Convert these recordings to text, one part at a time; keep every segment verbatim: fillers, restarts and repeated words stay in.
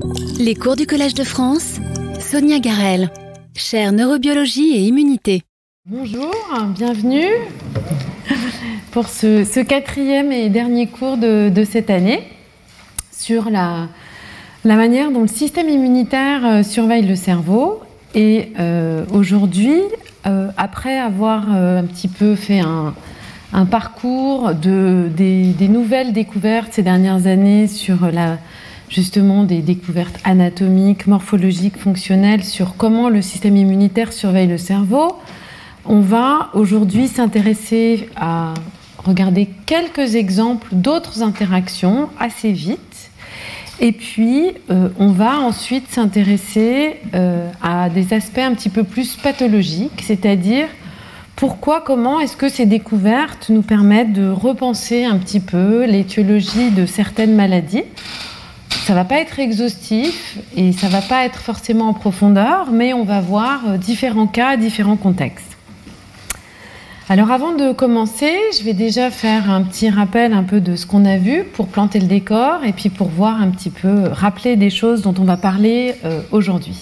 Les cours du Collège de France, Sonia Garel, chaire neurobiologie et immunité. Bonjour, bienvenue pour ce, ce quatrième et dernier cours de, de cette année sur la, la manière dont le système immunitaire surveille le cerveau. Et euh, aujourd'hui, euh, après avoir euh, un petit peu fait un, un parcours de, des, des nouvelles découvertes ces dernières années sur la justement des découvertes anatomiques, morphologiques, fonctionnelles sur comment le système immunitaire surveille le cerveau, on va aujourd'hui s'intéresser à regarder quelques exemples d'autres interactions assez vite. Et puis, euh, on va ensuite s'intéresser euh, à des aspects un petit peu plus pathologiques, c'est-à-dire pourquoi, comment est-ce que ces découvertes nous permettent de repenser un petit peu l'étiologie de certaines maladies. Ça ne va pas être exhaustif et ça ne va pas être forcément en profondeur, mais on va voir différents cas, différents contextes. Alors avant de commencer, je vais déjà faire un petit rappel un peu de ce qu'on a vu pour planter le décor et puis pour voir un petit peu, rappeler des choses dont on va parler euh, aujourd'hui.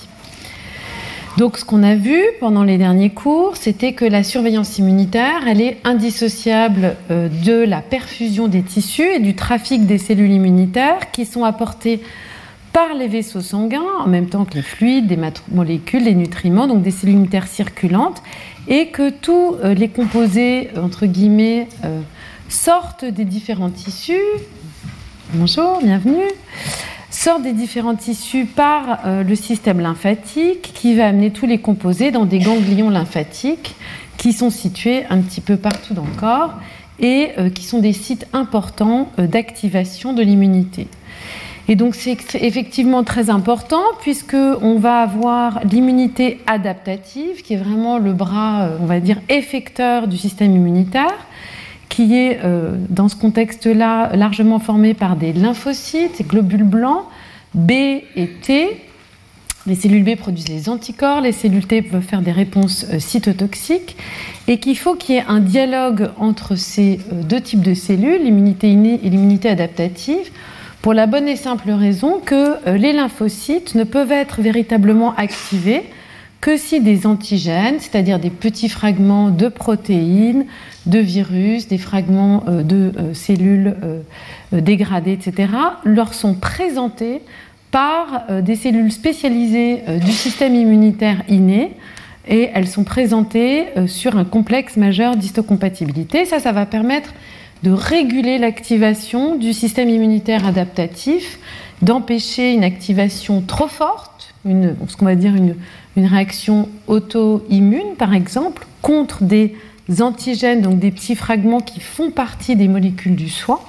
Donc ce qu'on a vu pendant les derniers cours, c'était que la surveillance immunitaire, elle est indissociable euh, de la perfusion des tissus et du trafic des cellules immunitaires qui sont apportées par les vaisseaux sanguins, en même temps que les fluides, des molécules, les nutriments, donc des cellules immunitaires circulantes, et que tous euh, les composés, entre guillemets, euh, sortent des différents tissus. Bonjour, bienvenue. Sortent des différents tissus par euh, le système lymphatique qui va amener tous les composés dans des ganglions lymphatiques qui sont situés un petit peu partout dans le corps et euh, qui sont des sites importants euh, d'activation de l'immunité. Et donc c'est effectivement très important puisqu'on va avoir l'immunité adaptative qui est vraiment le bras, on va dire, effecteur du système immunitaire, qui est euh, dans ce contexte-là largement formé par des lymphocytes, des globules blancs, B et T. Les cellules B produisent les anticorps, les cellules T peuvent faire des réponses euh, cytotoxiques, et qu'il faut qu'il y ait un dialogue entre ces euh, deux types de cellules, l'immunité innée et l'immunité adaptative, pour la bonne et simple raison que euh, les lymphocytes ne peuvent être véritablement activés que si des antigènes, c'est-à-dire des petits fragments de protéines, de virus, des fragments euh, de euh, cellules euh, dégradées, et cetera, leur sont présentés par euh, des cellules spécialisées euh, du système immunitaire inné, et elles sont présentées euh, sur un complexe majeur d'histocompatibilité. Ça, ça va permettre de réguler l'activation du système immunitaire adaptatif, d'empêcher une activation trop forte, une, ce qu'on va dire une, une réaction auto-immune, par exemple, contre des antigènes, donc des petits fragments qui font partie des molécules du soi.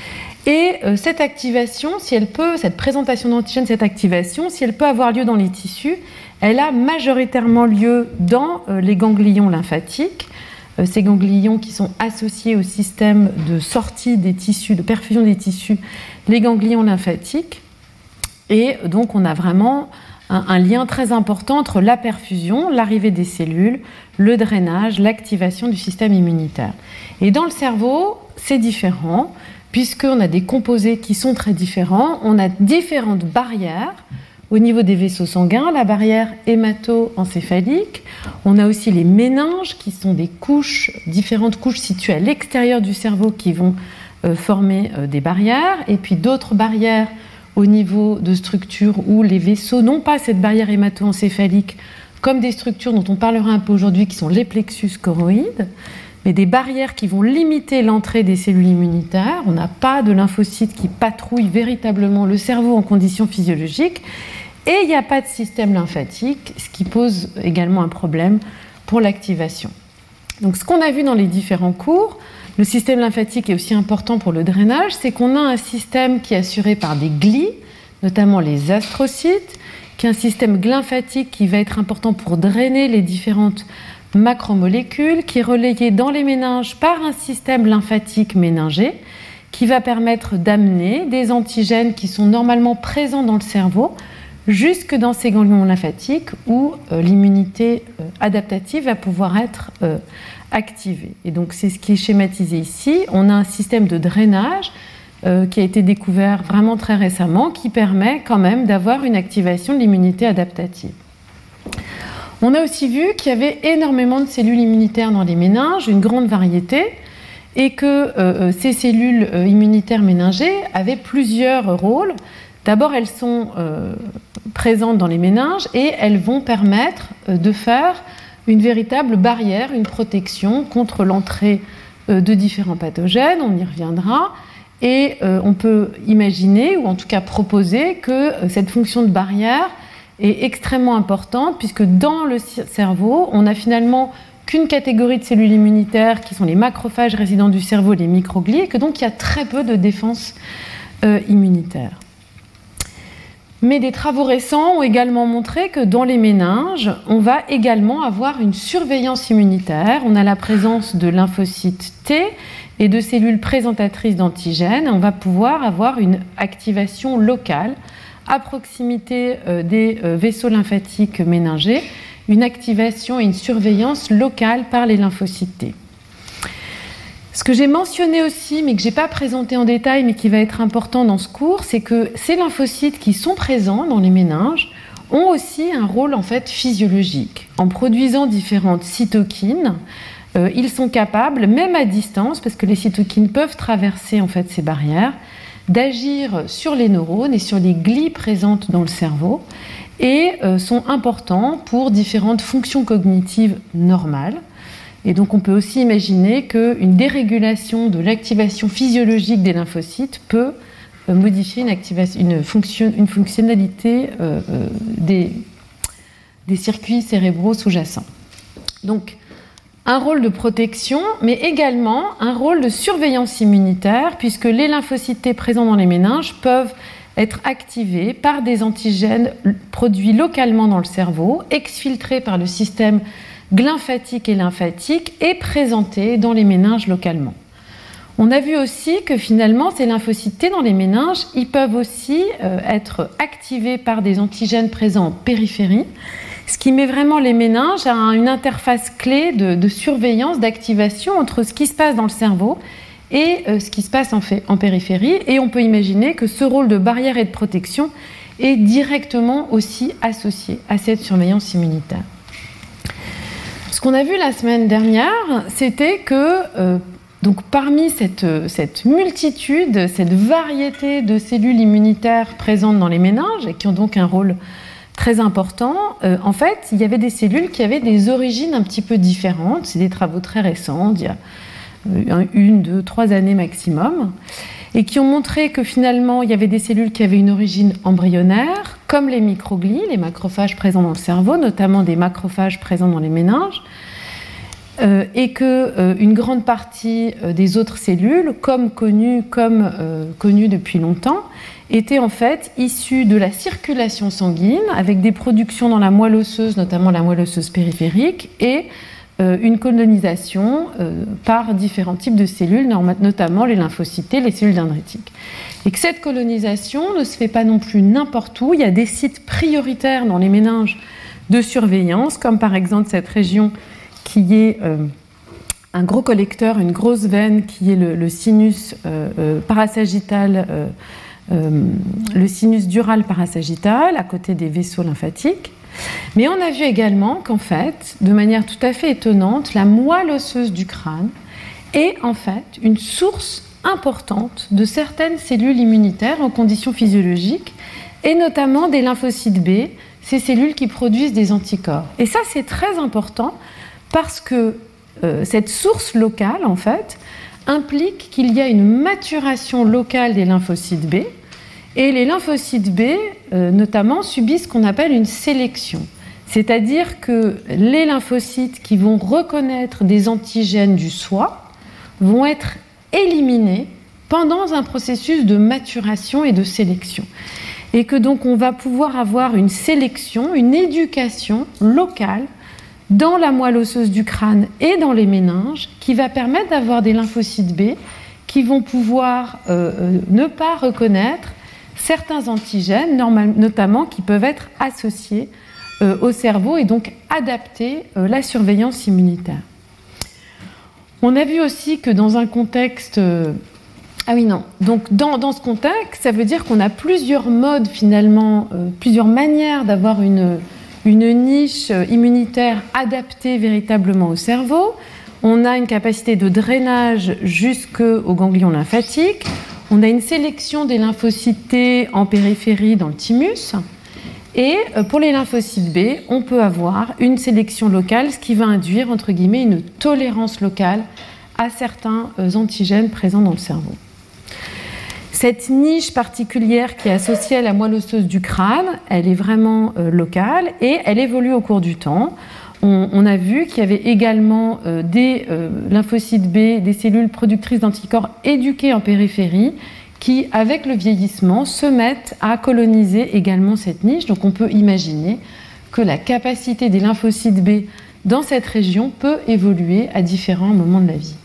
Et euh, cette activation, si elle peut, cette présentation d'antigènes, cette activation, si elle peut avoir lieu dans les tissus, elle a majoritairement lieu dans euh, les ganglions lymphatiques, euh, ces ganglions qui sont associés au système de sortie des tissus, de perfusion des tissus, les ganglions lymphatiques. Et donc on a vraiment un, un lien très important entre la perfusion, l'arrivée des cellules, le drainage, l'activation du système immunitaire. Et dans le cerveau, c'est différent, puisqu'on a des composés qui sont très différents. On a différentes barrières au niveau des vaisseaux sanguins, la barrière hémato-encéphalique. On a aussi les méninges, qui sont des couches, différentes couches situées à l'extérieur du cerveau qui vont euh, former euh, des barrières. Et puis d'autres barrières au niveau de structures où les vaisseaux n'ont pas cette barrière hémato-encéphalique, comme des structures dont on parlera un peu aujourd'hui, qui sont les plexus choroïdes, mais des barrières qui vont limiter l'entrée des cellules immunitaires. On n'a pas de lymphocytes qui patrouillent véritablement le cerveau en conditions physiologiques, et il n'y a pas de système lymphatique, ce qui pose également un problème pour l'activation. Donc ce qu'on a vu dans les différents cours, le système lymphatique est aussi important pour le drainage, c'est qu'on a un système qui est assuré par des glies, notamment les astrocytes, qui est un système lymphatique qui va être important pour drainer les différentes macromolécules, qui est relayé dans les méninges par un système lymphatique méningé, qui va permettre d'amener des antigènes qui sont normalement présents dans le cerveau, jusque dans ces ganglions lymphatiques où euh, l'immunité euh, adaptative va pouvoir être euh, activée. Et donc c'est ce qui est schématisé ici. On a un système de drainage euh, qui a été découvert vraiment très récemment, qui permet quand même d'avoir une activation de l'immunité adaptative. On a aussi vu qu'il y avait énormément de cellules immunitaires dans les méninges, une grande variété, et que euh, ces cellules euh, immunitaires méningées avaient plusieurs rôles. D'abord, elles sont euh, présentes dans les méninges et elles vont permettre euh, de faire une véritable barrière, une protection contre l'entrée euh, de différents pathogènes, on y reviendra, et euh, on peut imaginer, ou en tout cas proposer, que euh, cette fonction de barrière est extrêmement importante, puisque dans le cerveau, on n'a finalement qu'une catégorie de cellules immunitaires qui sont les macrophages résidents du cerveau, les microglies, et que donc il y a très peu de défense euh, immunitaire. Mais des travaux récents ont également montré que dans les méninges, on va également avoir une surveillance immunitaire. On a la présence de lymphocytes T et de cellules présentatrices d'antigènes. On va pouvoir avoir une activation locale à proximité des vaisseaux lymphatiques méningés, une activation et une surveillance locale par les lymphocytes T. Ce que j'ai mentionné aussi, mais que je n'ai pas présenté en détail, mais qui va être important dans ce cours, c'est que ces lymphocytes qui sont présents dans les méninges ont aussi un rôle en fait physiologique. En produisant différentes cytokines, euh, ils sont capables, même à distance, parce que les cytokines peuvent traverser en fait ces barrières, d'agir sur les neurones et sur les glies présentes dans le cerveau, et euh, sont importants pour différentes fonctions cognitives normales. Et donc on peut aussi imaginer qu'une dérégulation de l'activation physiologique des lymphocytes peut euh, modifier une, activation, une, fonction, une fonctionnalité euh, euh, des, des circuits cérébraux sous-jacents. Donc un rôle de protection, mais également un rôle de surveillance immunitaire, puisque les lymphocytes T présents dans les méninges peuvent être activés par des antigènes produits localement dans le cerveau, exfiltrés par le système glymphatique et lymphatique et présentés dans les méninges localement. On a vu aussi que finalement ces lymphocytes T dans les méninges, ils peuvent aussi euh, être activés par des antigènes présents en périphérie, ce qui met vraiment les méninges à une interface clé de, de surveillance, d'activation entre ce qui se passe dans le cerveau et euh, ce qui se passe en, fait, en périphérie. Et on peut imaginer que ce rôle de barrière et de protection est directement aussi associé à cette surveillance immunitaire. Ce qu'on a vu la semaine dernière, c'était que euh, donc parmi cette, cette multitude, cette variété de cellules immunitaires présentes dans les méninges et qui ont donc un rôle très important, euh, en fait, il y avait des cellules qui avaient des origines un petit peu différentes. C'est des travaux très récents, d'il y a euh, une, deux, trois années maximum, et qui ont montré que finalement, il y avait des cellules qui avaient une origine embryonnaire, comme les microglies, les macrophages présents dans le cerveau, notamment des macrophages présents dans les méninges, euh, et qu'une euh, grande partie euh, des autres cellules, comme connues, comme, euh, connues depuis longtemps, étaient en fait issues de la circulation sanguine, avec des productions dans la moelle osseuse, notamment la moelle osseuse périphérique, et euh, une colonisation euh, par différents types de cellules, notamment les lymphocytes, les cellules dendritiques. Et que cette colonisation ne se fait pas non plus n'importe où. Il y a des sites prioritaires dans les méninges de surveillance, comme par exemple cette région qui est euh, un gros collecteur, une grosse veine qui est le, le sinus euh, euh, parasagittal, euh, euh, le sinus dural parasagittal, à côté des vaisseaux lymphatiques. Mais on a vu également qu'en fait, de manière tout à fait étonnante, la moelle osseuse du crâne est en fait une source importante de certaines cellules immunitaires en conditions physiologiques, et notamment des lymphocytes B, ces cellules qui produisent des anticorps. Et ça, c'est très important parce que euh, cette source locale, en fait, implique qu'il y a une maturation locale des lymphocytes B, et les lymphocytes B, euh, notamment, subissent ce qu'on appelle une sélection. C'est-à-dire que les lymphocytes qui vont reconnaître des antigènes du soi vont être éliminés pendant un processus de maturation et de sélection. Et que donc on va pouvoir avoir une sélection, une éducation locale dans la moelle osseuse du crâne et dans les méninges qui va permettre d'avoir des lymphocytes B qui vont pouvoir euh, euh, ne pas reconnaître certains antigènes, notamment qui peuvent être associés euh, au cerveau et donc adapter euh, la surveillance immunitaire. On a vu aussi que dans un contexte Ah oui, non. Donc, dans, dans ce contexte, ça veut dire qu'on a plusieurs modes, finalement, euh, plusieurs manières d'avoir une, une niche immunitaire adaptée véritablement au cerveau. On a une capacité de drainage jusqu'au ganglion lymphatique. On a une sélection des lymphocytes T en périphérie dans le thymus. Et pour les lymphocytes B, on peut avoir une sélection locale, ce qui va induire, entre guillemets, une tolérance locale à certains antigènes présents dans le cerveau. Cette niche particulière qui est associée à la moelle osseuse du crâne, elle est vraiment euh, locale et elle évolue au cours du temps. On, on a vu qu'il y avait également euh, des euh, lymphocytes B, des cellules productrices d'anticorps éduquées en périphérie qui, avec le vieillissement, se mettent à coloniser également cette niche. Donc on peut imaginer que la capacité des lymphocytes B dans cette région peut évoluer à différents moments de la vie.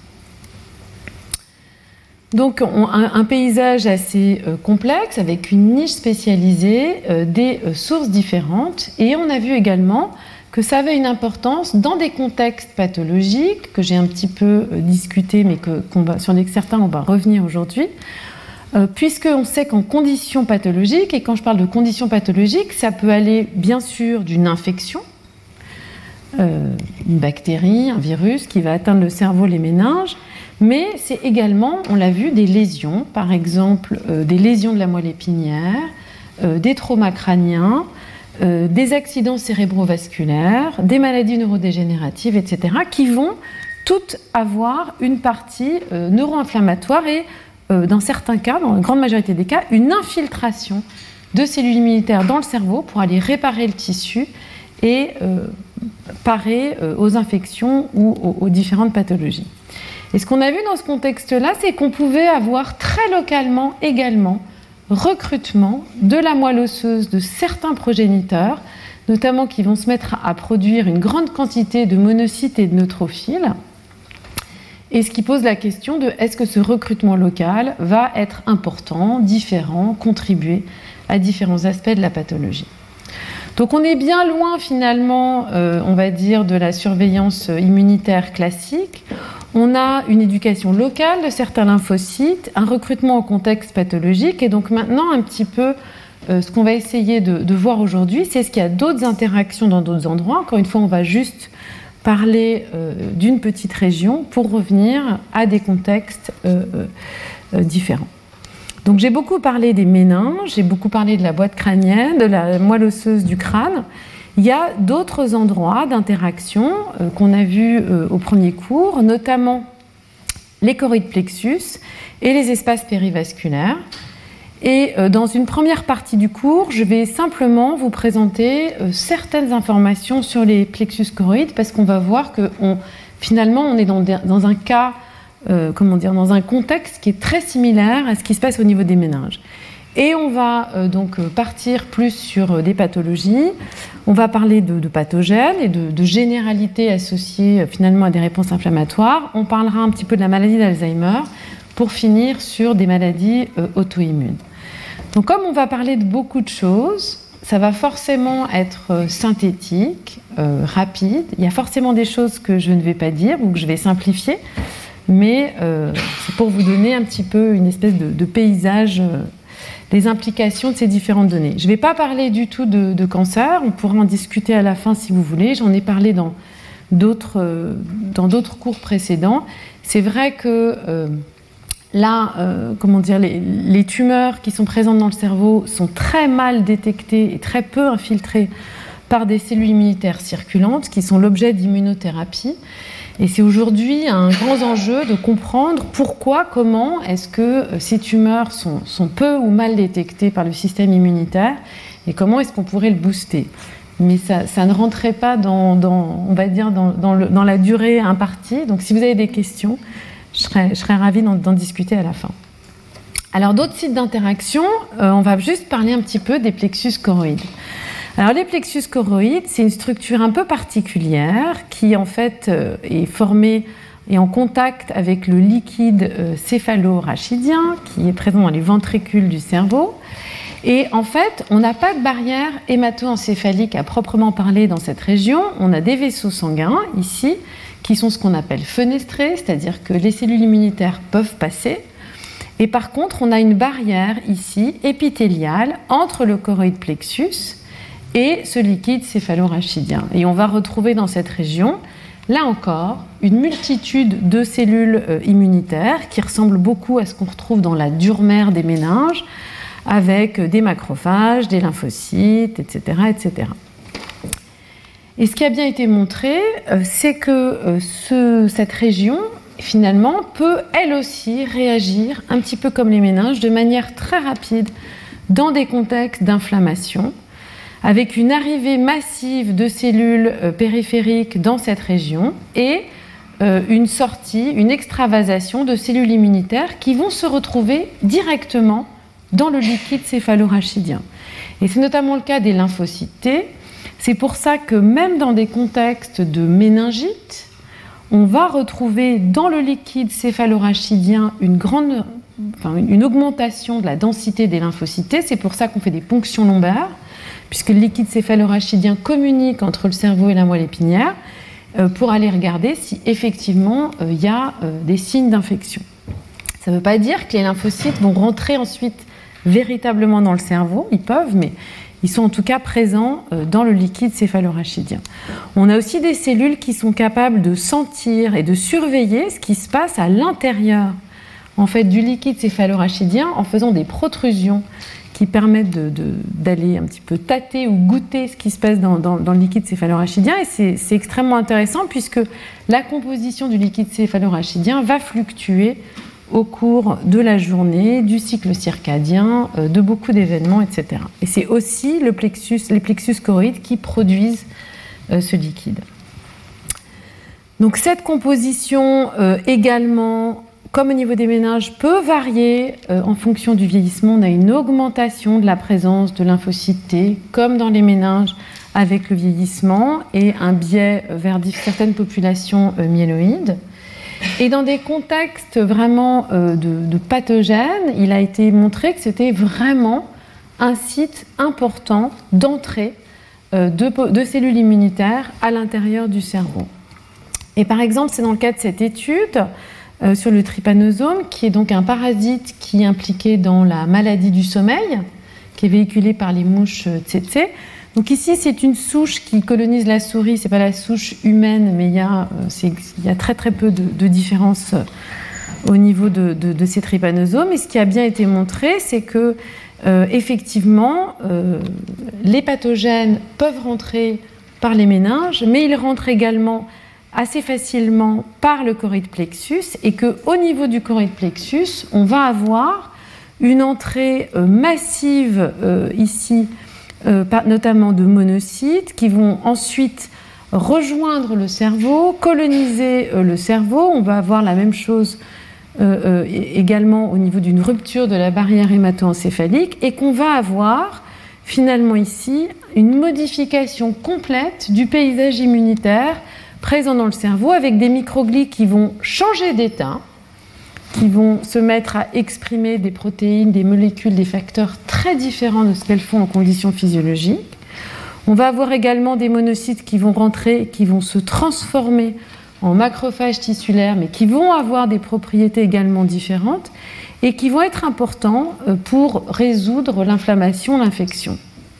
Donc on, un, un paysage assez euh, complexe avec une niche spécialisée, euh, des euh, sources différentes, et on a vu également que ça avait une importance dans des contextes pathologiques que j'ai un petit peu euh, discuté, mais que, qu'on va, sur les, certains on va revenir aujourd'hui, euh, puisqu'on sait qu'en conditions pathologiques, et quand je parle de conditions pathologiques, ça peut aller bien sûr d'une infection, euh, une bactérie, un virus qui va atteindre le cerveau, les méninges, mais c'est également, on l'a vu, des lésions, par exemple euh, des lésions de la moelle épinière, euh, des traumas crâniens, euh, des accidents cérébrovasculaires, des maladies neurodégénératives, et cetera, qui vont toutes avoir une partie euh, neuro-inflammatoire et, euh, dans certains cas, dans la grande majorité des cas, une infiltration de cellules immunitaires dans le cerveau pour aller réparer le tissu et euh, parer euh, aux infections ou aux, aux différentes pathologies. Et ce qu'on a vu dans ce contexte-là, c'est qu'on pouvait avoir très localement également recrutement de la moelle osseuse de certains progéniteurs, notamment qui vont se mettre à produire une grande quantité de monocytes et de neutrophiles. Et ce qui pose la question de est-ce que ce recrutement local va être important, différent, contribuer à différents aspects de la pathologie. Donc on est bien loin finalement, euh, on va dire, de la surveillance immunitaire classique. On a une éducation locale de certains lymphocytes, un recrutement au contexte pathologique, et donc maintenant un petit peu euh, ce qu'on va essayer de, de voir aujourd'hui, c'est est-ce qu'il y a d'autres interactions dans d'autres endroits. Encore une fois, on va juste parler euh, d'une petite région pour revenir à des contextes euh, euh, différents. Donc j'ai beaucoup parlé des méninges, j'ai beaucoup parlé de la boîte crânienne, de la moelle osseuse du crâne. Il y a d'autres endroits d'interaction euh, qu'on a vus euh, au premier cours, notamment les choroïdes plexus et les espaces périvasculaires. Et euh, dans une première partie du cours, je vais simplement vous présenter euh, certaines informations sur les plexus choroïdes parce qu'on va voir que on, finalement on est dans, dans un cas, euh, comment dire, dans un contexte qui est très similaire à ce qui se passe au niveau des méninges. Et on va euh, donc partir plus sur euh, des pathologies. On va parler de, de pathogènes et de, de généralités associées euh, finalement à des réponses inflammatoires. On parlera un petit peu de la maladie d'Alzheimer pour finir sur des maladies euh, auto-immunes. Donc comme on va parler de beaucoup de choses, ça va forcément être euh, synthétique, euh, rapide. Il y a forcément des choses que je ne vais pas dire ou que je vais simplifier, mais euh, c'est pour vous donner un petit peu une espèce de, de paysage euh, les implications de ces différentes données. Je ne vais pas parler du tout de, de cancer, on pourra en discuter à la fin si vous voulez, j'en ai parlé dans d'autres, euh, dans d'autres cours précédents. C'est vrai que euh, là, euh, comment dire, les, les tumeurs qui sont présentes dans le cerveau sont très mal détectées et très peu infiltrées par des cellules immunitaires circulantes qui sont l'objet d'immunothérapie. Et c'est aujourd'hui un grand enjeu de comprendre pourquoi, comment est-ce que ces tumeurs sont, sont peu ou mal détectées par le système immunitaire et comment est-ce qu'on pourrait le booster. Mais ça, ça ne rentrait pas dans, dans, on va dire, dans, dans, le, dans la durée impartie. Donc si vous avez des questions, je serais, je serais ravie d'en, d'en discuter à la fin. Alors d'autres sites d'interaction, euh, on va juste parler un petit peu des plexus choroïdes. Alors les plexus choroïdes, c'est une structure un peu particulière qui en fait euh, est formée et en contact avec le liquide euh, céphalo-rachidien qui est présent dans les ventricules du cerveau. Et en fait, on n'a pas de barrière hémato-encéphalique à proprement parler dans cette région. On a des vaisseaux sanguins ici qui sont ce qu'on appelle fenestrés, c'est-à-dire que les cellules immunitaires peuvent passer. Et par contre, on a une barrière ici, épithéliale, entre le choroïde plexus et ce liquide céphalorachidien. Et on va retrouver dans cette région, là encore, une multitude de cellules euh, immunitaires qui ressemblent beaucoup à ce qu'on retrouve dans la dure mère des méninges, avec des macrophages, des lymphocytes, et cetera, et cetera. Et ce qui a bien été montré, euh, c'est que euh, ce, cette région, finalement, peut elle aussi réagir, un petit peu comme les méninges, de manière très rapide dans des contextes d'inflammation, avec une arrivée massive de cellules euh, périphériques dans cette région et euh, une sortie, une extravasation de cellules immunitaires qui vont se retrouver directement dans le liquide céphalorachidien. Et c'est notamment le cas des lymphocytes T. C'est pour ça que même dans des contextes de méningite, on va retrouver dans le liquide céphalorachidien une grande, enfin une augmentation de la densité des lymphocytes T. C'est pour ça qu'on fait des ponctions lombaires, puisque le liquide céphalorachidien communique entre le cerveau et la moelle épinière euh, pour aller regarder si effectivement il euh, y a euh, des signes d'infection. Ça ne veut pas dire que les lymphocytes vont rentrer ensuite véritablement dans le cerveau, ils peuvent, mais ils sont en tout cas présents dans le liquide céphalorachidien. On a aussi des cellules qui sont capables de sentir et de surveiller ce qui se passe à l'intérieur en fait, du liquide céphalorachidien en faisant des protrusions qui permettent de, de, d'aller un petit peu tâter ou goûter ce qui se passe dans, dans, dans le liquide céphalorachidien. Et c'est, c'est extrêmement intéressant puisque la composition du liquide céphalorachidien va fluctuer au cours de la journée, du cycle circadien, de beaucoup d'événements, et cetera. Et c'est aussi le plexus, les plexus choroïdes qui produisent euh, ce liquide. Donc cette composition euh, également, comme au niveau des méninges, peut varier euh, en fonction du vieillissement. On a une augmentation de la présence de lymphocytes T, comme dans les méninges, avec le vieillissement, et un biais vers certaines populations euh, myéloïdes. Et dans des contextes vraiment euh, de, de pathogènes, il a été montré que c'était vraiment un site important d'entrée euh, de, de cellules immunitaires à l'intérieur du cerveau. Et par exemple, c'est dans le cas de cette étude euh, sur le trypanosome, qui est donc un parasite qui est impliqué dans la maladie du sommeil, qui est véhiculée par les mouches tsetse. Donc ici, c'est une souche qui colonise la souris, ce n'est pas la souche humaine, mais il y a, c'est, il y a très très peu de, de différence au niveau de, de, de ces trypanosomes. Et ce qui a bien été montré, c'est que euh, effectivement, euh, les pathogènes peuvent rentrer par les méninges, mais ils rentrent également assez facilement par le choroïde plexus, et qu'au niveau du choroïde plexus, on va avoir une entrée euh, massive euh, ici, Euh, notamment de monocytes qui vont ensuite rejoindre le cerveau, coloniser euh, le cerveau. On va avoir la même chose euh, euh, également au niveau d'une rupture de la barrière hémato-encéphalique et qu'on va avoir finalement ici une modification complète du paysage immunitaire présent dans le cerveau avec des microglies qui vont changer d'état, qui vont se mettre à exprimer des protéines, des molécules, des facteurs très différents de ce qu'elles font en conditions physiologiques. On va avoir également des monocytes qui vont rentrer, qui vont se transformer en macrophages tissulaires, mais qui vont avoir des propriétés également différentes et qui vont être importants pour résoudre l'inflammation, l'infection.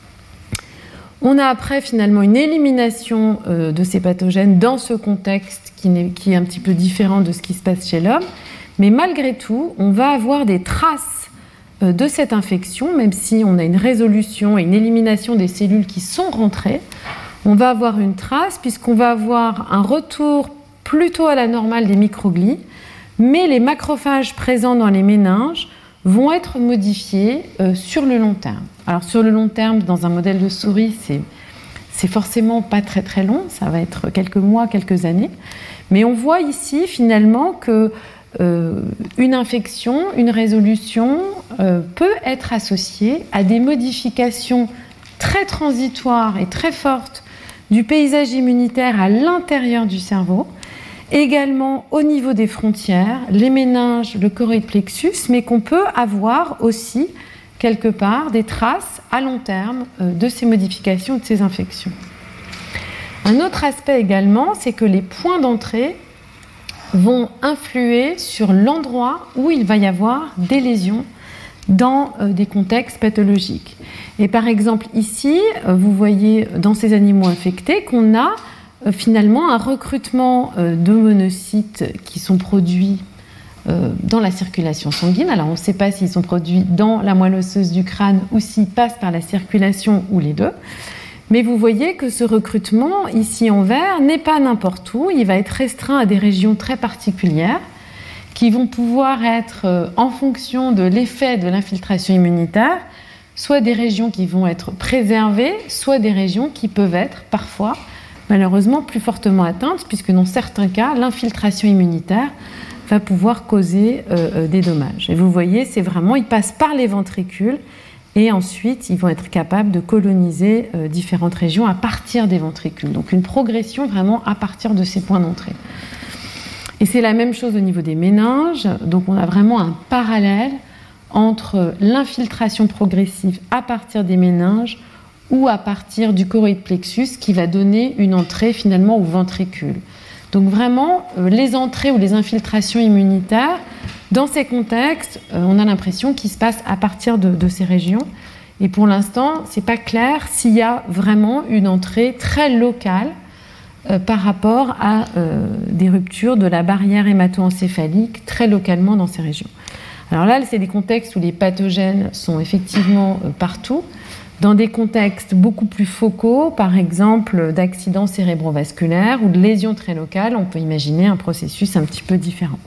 On a après finalement une élimination de ces pathogènes dans ce contexte qui est, qui est un petit peu différent de ce qui se passe chez l'homme. Mais malgré tout, on va avoir des traces de cette infection, même si on a une résolution et une élimination des cellules qui sont rentrées, on va avoir une trace puisqu'on va avoir un retour plutôt à la normale des microglies, mais les macrophages présents dans les méninges vont être modifiés euh, sur le long terme. Alors sur le long terme, dans un modèle de souris, c'est, c'est forcément pas très très long, ça va être quelques mois, quelques années, mais on voit ici finalement que Euh, une infection, une résolution euh, peut être associée à des modifications très transitoires et très fortes du paysage immunitaire à l'intérieur du cerveau, également au niveau des frontières, les méninges, le choroïde plexus, mais qu'on peut avoir aussi quelque part des traces à long terme euh, de ces modifications, de ces infections. Un autre aspect également, c'est que les points d'entrée vont influer sur l'endroit où il va y avoir des lésions dans euh, des contextes pathologiques. Et par exemple ici, euh, vous voyez dans ces animaux infectés qu'on a euh, finalement un recrutement euh, de monocytes qui sont produits euh, dans la circulation sanguine. Alors on ne sait pas s'ils sont produits dans la moelle osseuse du crâne ou s'ils passent par la circulation ou les deux. Mais vous voyez que ce recrutement, ici en vert, n'est pas n'importe où. Il va être restreint à des régions très particulières qui vont pouvoir être, en fonction de l'effet de l'infiltration immunitaire, soit des régions qui vont être préservées, soit des régions qui peuvent être parfois, malheureusement, plus fortement atteintes, puisque dans certains cas, l'infiltration immunitaire va pouvoir causer euh, des dommages. Et vous voyez, c'est vraiment, ils passent par les ventricules, et ensuite, ils vont être capables de coloniser euh, différentes régions à partir des ventricules. Donc une progression vraiment à partir de ces points d'entrée. Et c'est la même chose au niveau des méninges. Donc on a vraiment un parallèle entre l'infiltration progressive à partir des méninges ou à partir du choroïde plexus qui va donner une entrée finalement au ventricule. Donc vraiment, euh, les entrées ou les infiltrations immunitaires, dans ces contextes, euh, on a l'impression qu'ils se passent à partir de, de ces régions. Et pour l'instant, ce n'est pas clair s'il y a vraiment une entrée très locale euh, par rapport à euh, des ruptures de la barrière hémato-encéphalique très localement dans ces régions. Alors là, c'est des contextes où les pathogènes sont effectivement euh, partout. Dans des contextes beaucoup plus focaux, par exemple d'accidents cérébrovasculaires ou de lésions très locales, on peut imaginer un processus un petit peu différent.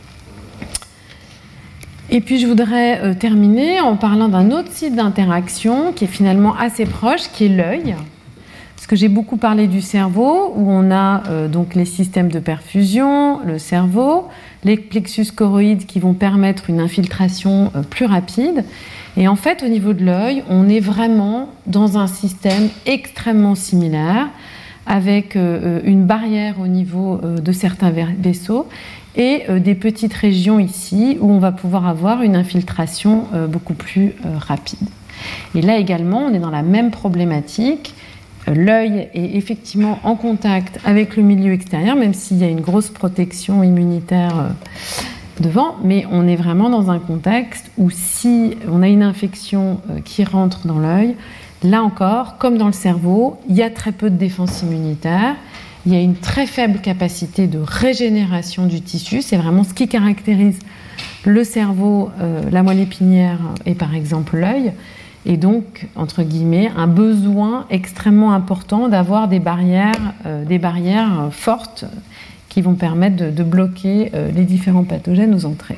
Et puis je voudrais euh, terminer en parlant d'un autre site d'interaction qui est finalement assez proche, qui est l'œil. Parce que j'ai beaucoup parlé du cerveau, où on a euh, donc les systèmes de perfusion, le cerveau, les plexus choroïdes qui vont permettre une infiltration euh, plus rapide. Et en fait, au niveau de l'œil, on est vraiment dans un système extrêmement similaire, avec euh, une barrière au niveau euh, de certains vaisseaux et euh, des petites régions ici où on va pouvoir avoir une infiltration euh, beaucoup plus euh, rapide. Et là également, on est dans la même problématique. Euh, l'œil est effectivement en contact avec le milieu extérieur, même s'il y a une grosse protection immunitaire euh, devant, mais on est vraiment dans un contexte où si on a une infection euh, qui rentre dans l'œil, là encore, comme dans le cerveau, il y a très peu de défense immunitaire. Il y a une très faible capacité de régénération du tissu. C'est vraiment ce qui caractérise le cerveau, euh, la moelle épinière et par exemple l'œil. Et donc, entre guillemets, un besoin extrêmement important d'avoir des barrières, euh, des barrières fortes qui vont permettre de, de bloquer euh, les différents pathogènes aux entrées.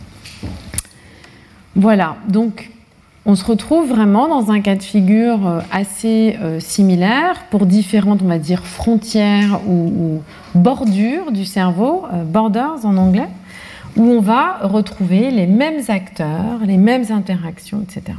Voilà, donc on se retrouve vraiment dans un cas de figure assez euh, similaire pour différentes, on va dire, frontières ou, ou bordures du cerveau, euh, borders en anglais, où on va retrouver les mêmes acteurs, les mêmes interactions, et cetera.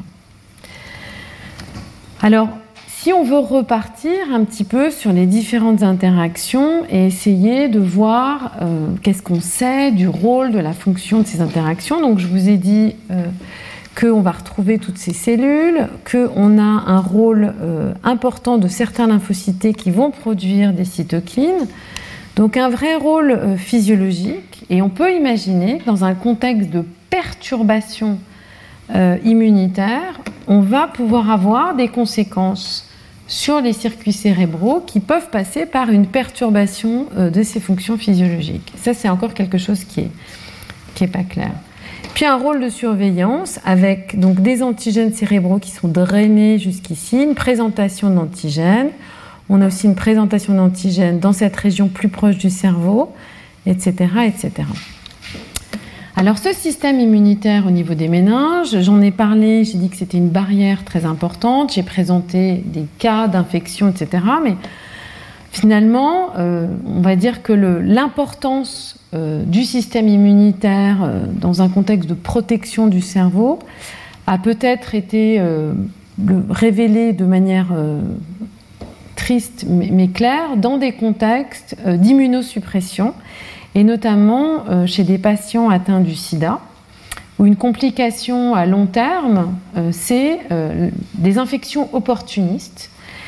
Alors, si on veut repartir un petit peu sur les différentes interactions et essayer de voir euh, qu'est-ce qu'on sait du rôle, de la fonction de ces interactions, donc je vous ai dit euh, qu'on va retrouver toutes ces cellules, qu'on a un rôle euh, important de certains lymphocytes qui vont produire des cytokines, donc un vrai rôle euh, physiologique, et on peut imaginer dans un contexte de perturbation euh, immunitaire, on va pouvoir avoir des conséquences sur les circuits cérébraux qui peuvent passer par une perturbation euh, de ces fonctions physiologiques. Ça, c'est encore quelque chose qui est, qui est pas clair. Puis un rôle de surveillance avec donc des antigènes cérébraux qui sont drainés jusqu'ici, une présentation d'antigènes. On a aussi une présentation d'antigènes dans cette région plus proche du cerveau, et cetera, et cetera. Alors ce système immunitaire au niveau des méninges, j'en ai parlé, j'ai dit que c'était une barrière très importante, j'ai présenté des cas d'infection, et cetera. Mais finalement, euh, on va dire que le, l'importance euh, du système immunitaire euh, dans un contexte de protection du cerveau a peut-être été euh, le, révélée de manière euh, triste mais, mais claire dans des contextes euh, d'immunosuppression, et notamment euh, chez des patients atteints du sida, où une complication à long terme, euh, c'est euh, des infections opportunistes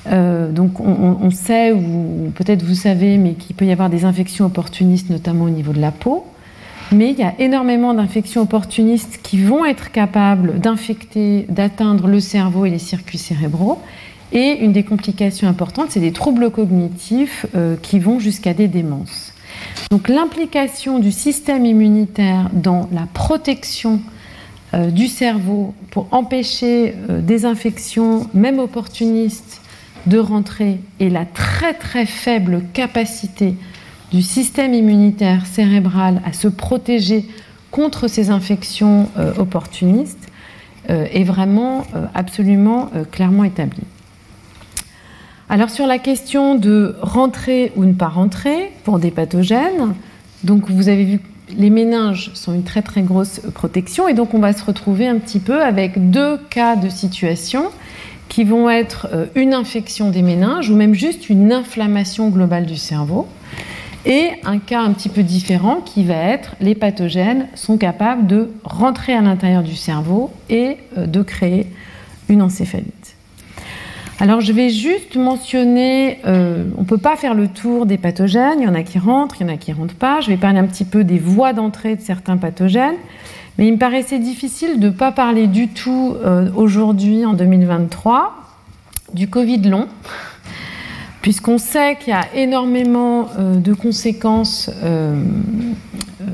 Euh, donc on, on sait, ou peut-être vous savez, mais qu'il peut y avoir des infections opportunistes, notamment au niveau de la peau. Mais il y a énormément d'infections opportunistes qui vont être capables d'infecter, d'atteindre le cerveau et les circuits cérébraux. Et une des complications importantes, c'est des troubles cognitifs euh, qui vont jusqu'à des démences. Donc l'implication du système immunitaire dans la protection euh, du cerveau pour empêcher euh, des infections, même opportunistes, de rentrer, et la très très faible capacité du système immunitaire cérébral à se protéger contre ces infections euh, opportunistes euh, est vraiment euh, absolument euh, clairement établie. Alors sur la question de rentrer ou ne pas rentrer pour des pathogènes, donc vous avez vu que les méninges sont une très très grosse protection, et donc on va se retrouver un petit peu avec deux cas de situation qui vont être une infection des méninges ou même juste une inflammation globale du cerveau, et un cas un petit peu différent qui va être les pathogènes sont capables de rentrer à l'intérieur du cerveau et de créer une encéphalite. Alors je vais juste mentionner, euh, on ne peut pas faire le tour des pathogènes, il y en a qui rentrent, il y en a qui ne rentrent pas, je vais parler un petit peu des voies d'entrée de certains pathogènes, mais il me paraissait difficile de ne pas parler du tout euh, aujourd'hui, en deux mille vingt-trois, du Covid long, puisqu'on sait qu'il y a énormément euh, de conséquences, euh, euh,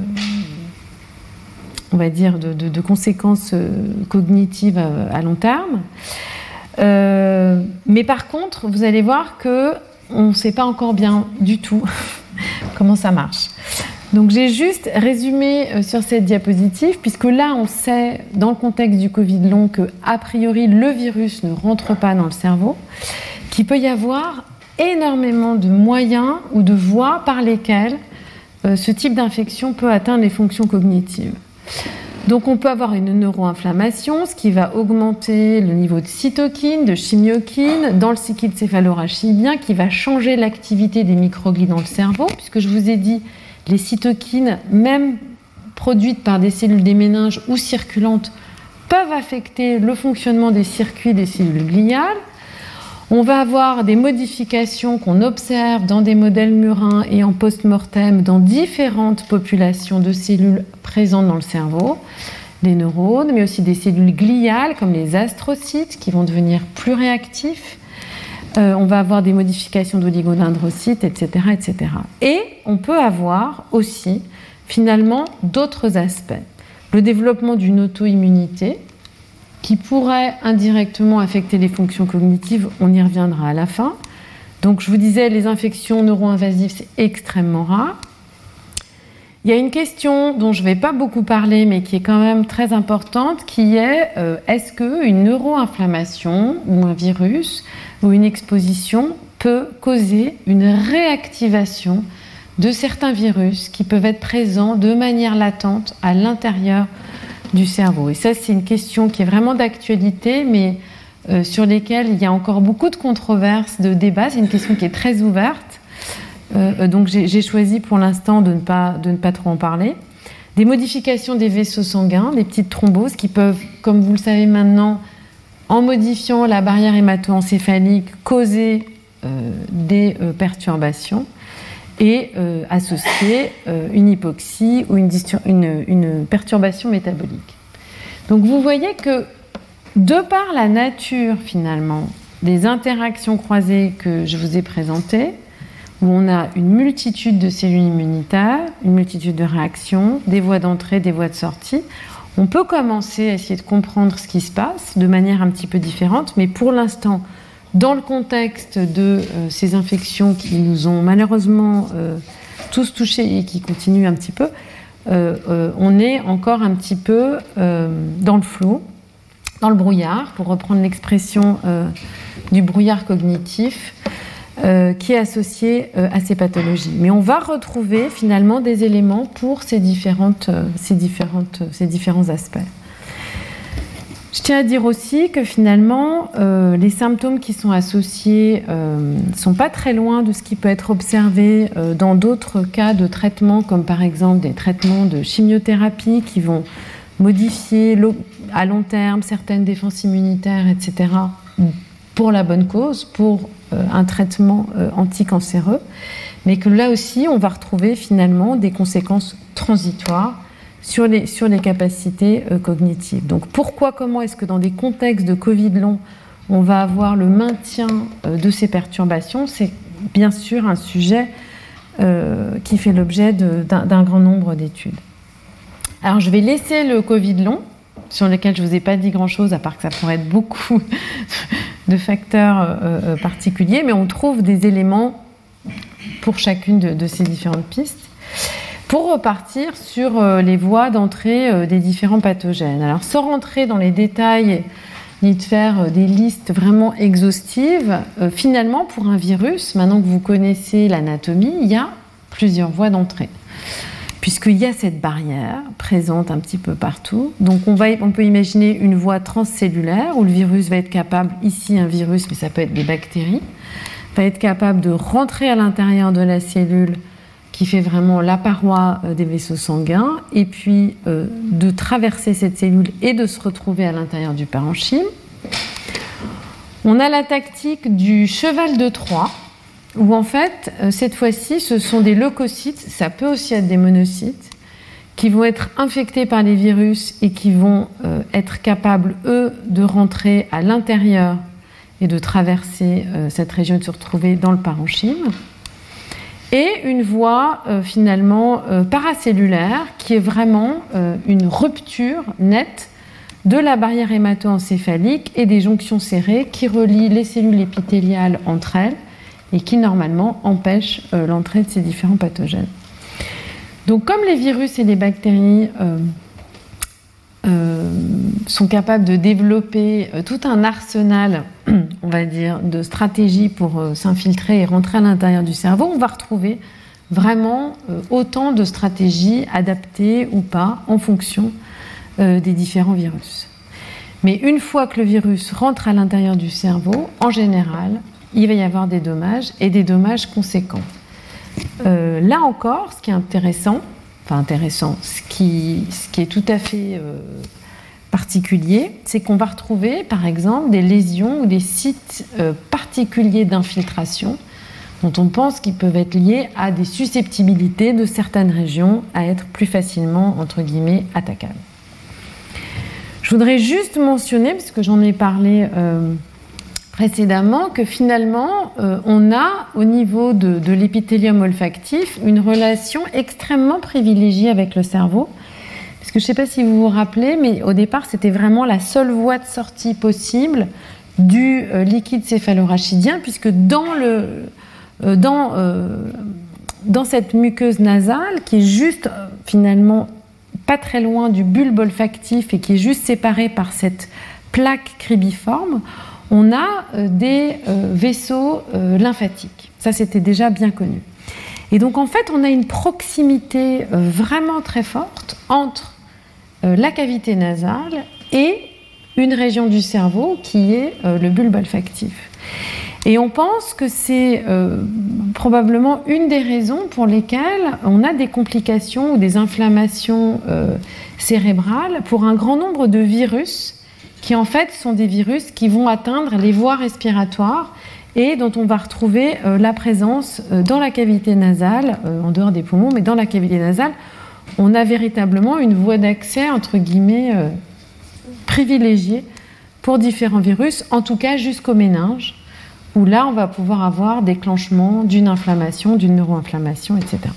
on va dire, de, de, de conséquences euh, cognitives à, à long terme. Euh, mais par contre, vous allez voir qu'on ne sait pas encore bien du tout comment ça marche. Donc j'ai juste résumé sur cette diapositive, puisque là on sait, dans le contexte du Covid long, qu'a priori le virus ne rentre pas dans le cerveau, qu'il peut y avoir énormément de moyens ou de voies par lesquelles euh, ce type d'infection peut atteindre les fonctions cognitives. Donc on peut avoir une neuroinflammation, ce qui va augmenter le niveau de cytokines, de chimiokines dans le cycle céphalorachidien, qui va changer l'activité des microglies dans le cerveau, puisque je vous ai dit, les cytokines, même produites par des cellules des méninges ou circulantes, peuvent affecter le fonctionnement des circuits des cellules gliales. On va avoir des modifications qu'on observe dans des modèles murins et en post-mortem dans différentes populations de cellules présentes dans le cerveau, des neurones, mais aussi des cellules gliales comme les astrocytes qui vont devenir plus réactifs. Euh, on va avoir des modifications d'oligodendrocytes, et cetera, et cetera. Et on peut avoir aussi, finalement, d'autres aspects. Le développement d'une auto-immunité qui pourrait indirectement affecter les fonctions cognitives, on y reviendra à la fin. Donc, je vous disais, les infections neuro-invasives, c'est extrêmement rare. Il y a une question dont je ne vais pas beaucoup parler, mais qui est quand même très importante, qui est euh, est-ce qu'une neuroinflammation ou un virus ou une exposition peut causer une réactivation de certains virus qui peuvent être présents de manière latente à l'intérieur du cerveau. Et ça, c'est une question qui est vraiment d'actualité, mais euh, sur lesquelles il y a encore beaucoup de controverses, de débats. C'est une question qui est très ouverte. Euh, donc j'ai, j'ai choisi pour l'instant de ne pas, de ne pas trop en parler. Des modifications des vaisseaux sanguins, des petites thromboses qui peuvent, comme vous le savez maintenant, en modifiant la barrière hémato-encéphalique, causer euh, des euh, perturbations et euh, associer euh, une hypoxie ou une, une, une perturbation métabolique. Donc vous voyez que de par la nature finalement des interactions croisées que je vous ai présentées, où on a une multitude de cellules immunitaires, une multitude de réactions, des voies d'entrée, des voies de sortie, on peut commencer à essayer de comprendre ce qui se passe de manière un petit peu différente, mais pour l'instant, dans le contexte de euh, ces infections qui nous ont malheureusement euh, tous touchés et qui continuent un petit peu, euh, euh, on est encore un petit peu euh, dans le flou, dans le brouillard, pour reprendre l'expression euh, du brouillard cognitif, Euh, qui est associé euh, à ces pathologies. Mais on va retrouver finalement des éléments pour ces, différentes, euh, ces, différentes, ces différents aspects. Je tiens à dire aussi que finalement, euh, les symptômes qui sont associés ne euh, sont pas très loin de ce qui peut être observé euh, dans d'autres cas de traitement, comme par exemple des traitements de chimiothérapie qui vont modifier à long terme certaines défenses immunitaires, et cetera, pour la bonne cause, pour euh, un traitement euh, anticancéreux, mais que là aussi, on va retrouver finalement des conséquences transitoires sur les, sur les capacités euh, cognitives. Donc pourquoi, comment est-ce que dans des contextes de Covid long, on va avoir le maintien euh, de ces perturbations? C'est bien sûr un sujet euh, qui fait l'objet de, d'un, d'un grand nombre d'études. Alors je vais laisser le Covid long, sur lequel je ne vous ai pas dit grand-chose, à part que ça pourrait être beaucoup de facteurs euh, particuliers, mais on trouve des éléments pour chacune de, de ces différentes pistes. Pour repartir sur euh, les voies d'entrée euh, des différents pathogènes. Alors, sans rentrer dans les détails ni de faire euh, des listes vraiment exhaustives, euh, finalement, pour un virus, maintenant que vous connaissez l'anatomie, il y a plusieurs voies d'entrée. Puisqu'il y a cette barrière présente un petit peu partout. Donc, on, va, on peut imaginer une voie transcellulaire où le virus va être capable, ici un virus, mais ça peut être des bactéries, va être capable de rentrer à l'intérieur de la cellule qui fait vraiment la paroi des vaisseaux sanguins, et puis euh, de traverser cette cellule et de se retrouver à l'intérieur du parenchyme. On a la tactique du cheval de Troie, où en fait, euh, cette fois-ci, ce sont des leucocytes, ça peut aussi être des monocytes, qui vont être infectés par les virus et qui vont euh, être capables, eux, de rentrer à l'intérieur et de traverser euh, cette région et de se retrouver dans le parenchyme. Et une voie euh, finalement euh, paracellulaire qui est vraiment euh, une rupture nette de la barrière hémato-encéphalique et des jonctions serrées qui relient les cellules épithéliales entre elles et qui normalement empêchent euh, l'entrée de ces différents pathogènes. Donc comme les virus et les bactéries euh, euh, sont capables de développer euh, tout un arsenal, on va dire, de stratégies pour euh, s'infiltrer et rentrer à l'intérieur du cerveau, on va retrouver vraiment euh, autant de stratégies adaptées ou pas en fonction euh, des différents virus. Mais une fois que le virus rentre à l'intérieur du cerveau, en général, il va y avoir des dommages et des dommages conséquents. Euh, là encore, ce qui est intéressant, enfin intéressant, ce qui, ce qui est tout à fait euh, particulier, c'est qu'on va retrouver par exemple des lésions ou des sites euh, particuliers d'infiltration dont on pense qu'ils peuvent être liés à des susceptibilités de certaines régions à être plus facilement, entre guillemets, attaquables. Je voudrais juste mentionner, parce que j'en ai parlé euh, précédemment, que finalement, euh, on a au niveau de, de l'épithélium olfactif une relation extrêmement privilégiée avec le cerveau. Parce que je ne sais pas si vous vous rappelez, mais au départ, c'était vraiment la seule voie de sortie possible du euh, liquide céphalorachidien, puisque dans, le, euh, dans, euh, dans cette muqueuse nasale, qui est juste euh, finalement pas très loin du bulbe olfactif et qui est juste séparée par cette plaque cribiforme, on a euh, des euh, vaisseaux euh, lymphatiques. Ça, c'était déjà bien connu. Et donc, en fait, on a une proximité euh, vraiment très forte entre euh, la cavité nasale et une région du cerveau qui est euh, le bulbe olfactif. Et on pense que c'est euh, probablement une des raisons pour lesquelles on a des complications ou des inflammations euh, cérébrales pour un grand nombre de virus qui en fait sont des virus qui vont atteindre les voies respiratoires et dont on va retrouver euh, la présence euh, dans la cavité nasale, euh, en dehors des poumons, mais dans la cavité nasale, on a véritablement une voie d'accès, entre guillemets, euh, privilégiée pour différents virus, en tout cas jusqu'au méninge, où là, on va pouvoir avoir déclenchement d'une inflammation, d'une neuroinflammation, et cetera.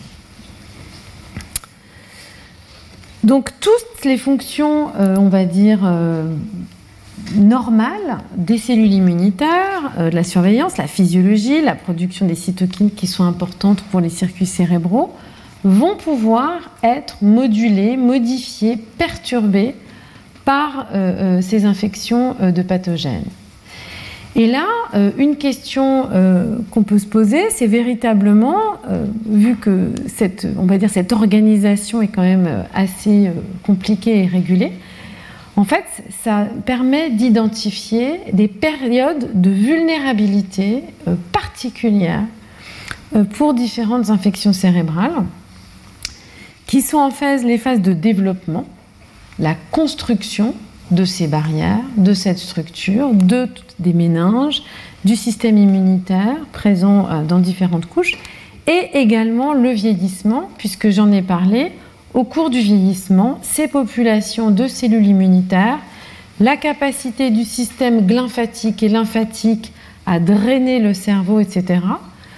Donc, toutes les fonctions, euh, on va dire, euh, normales des cellules immunitaires, euh, la surveillance, la physiologie, la production des cytokines qui sont importantes pour les circuits cérébraux, vont pouvoir être modulées, modifiées, perturbées par euh, euh, ces infections euh, de pathogènes. Et là, euh, une question euh, qu'on peut se poser, c'est véritablement, euh, vu que cette, on va dire, cette organisation est quand même assez euh, compliquée et régulée, en fait, ça permet d'identifier des périodes de vulnérabilité euh, particulières euh, pour différentes infections cérébrales, qui sont en phase, les phases de développement, la construction de ces barrières, de cette structure, de, des méninges, du système immunitaire présent dans différentes couches, et également le vieillissement, puisque j'en ai parlé, au cours du vieillissement, ces populations de cellules immunitaires, la capacité du système lymphatique et lymphatique à drainer le cerveau, et cetera,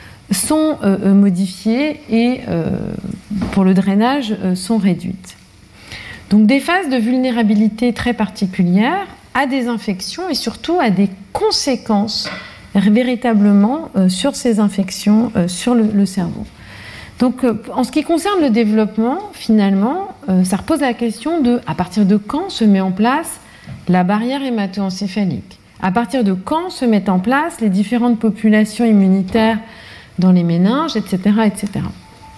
sont euh, modifiées et, euh, pour le drainage, euh, sont réduites. Donc des phases de vulnérabilité très particulières à des infections et surtout à des conséquences véritablement euh, sur ces infections, euh, sur le, le cerveau. Donc euh, en ce qui concerne le développement, finalement, euh, ça repose la question de à partir de quand se met en place la barrière hémato-encéphalique, à partir de quand se mettent en place les différentes populations immunitaires dans les méninges, et cetera, et cetera.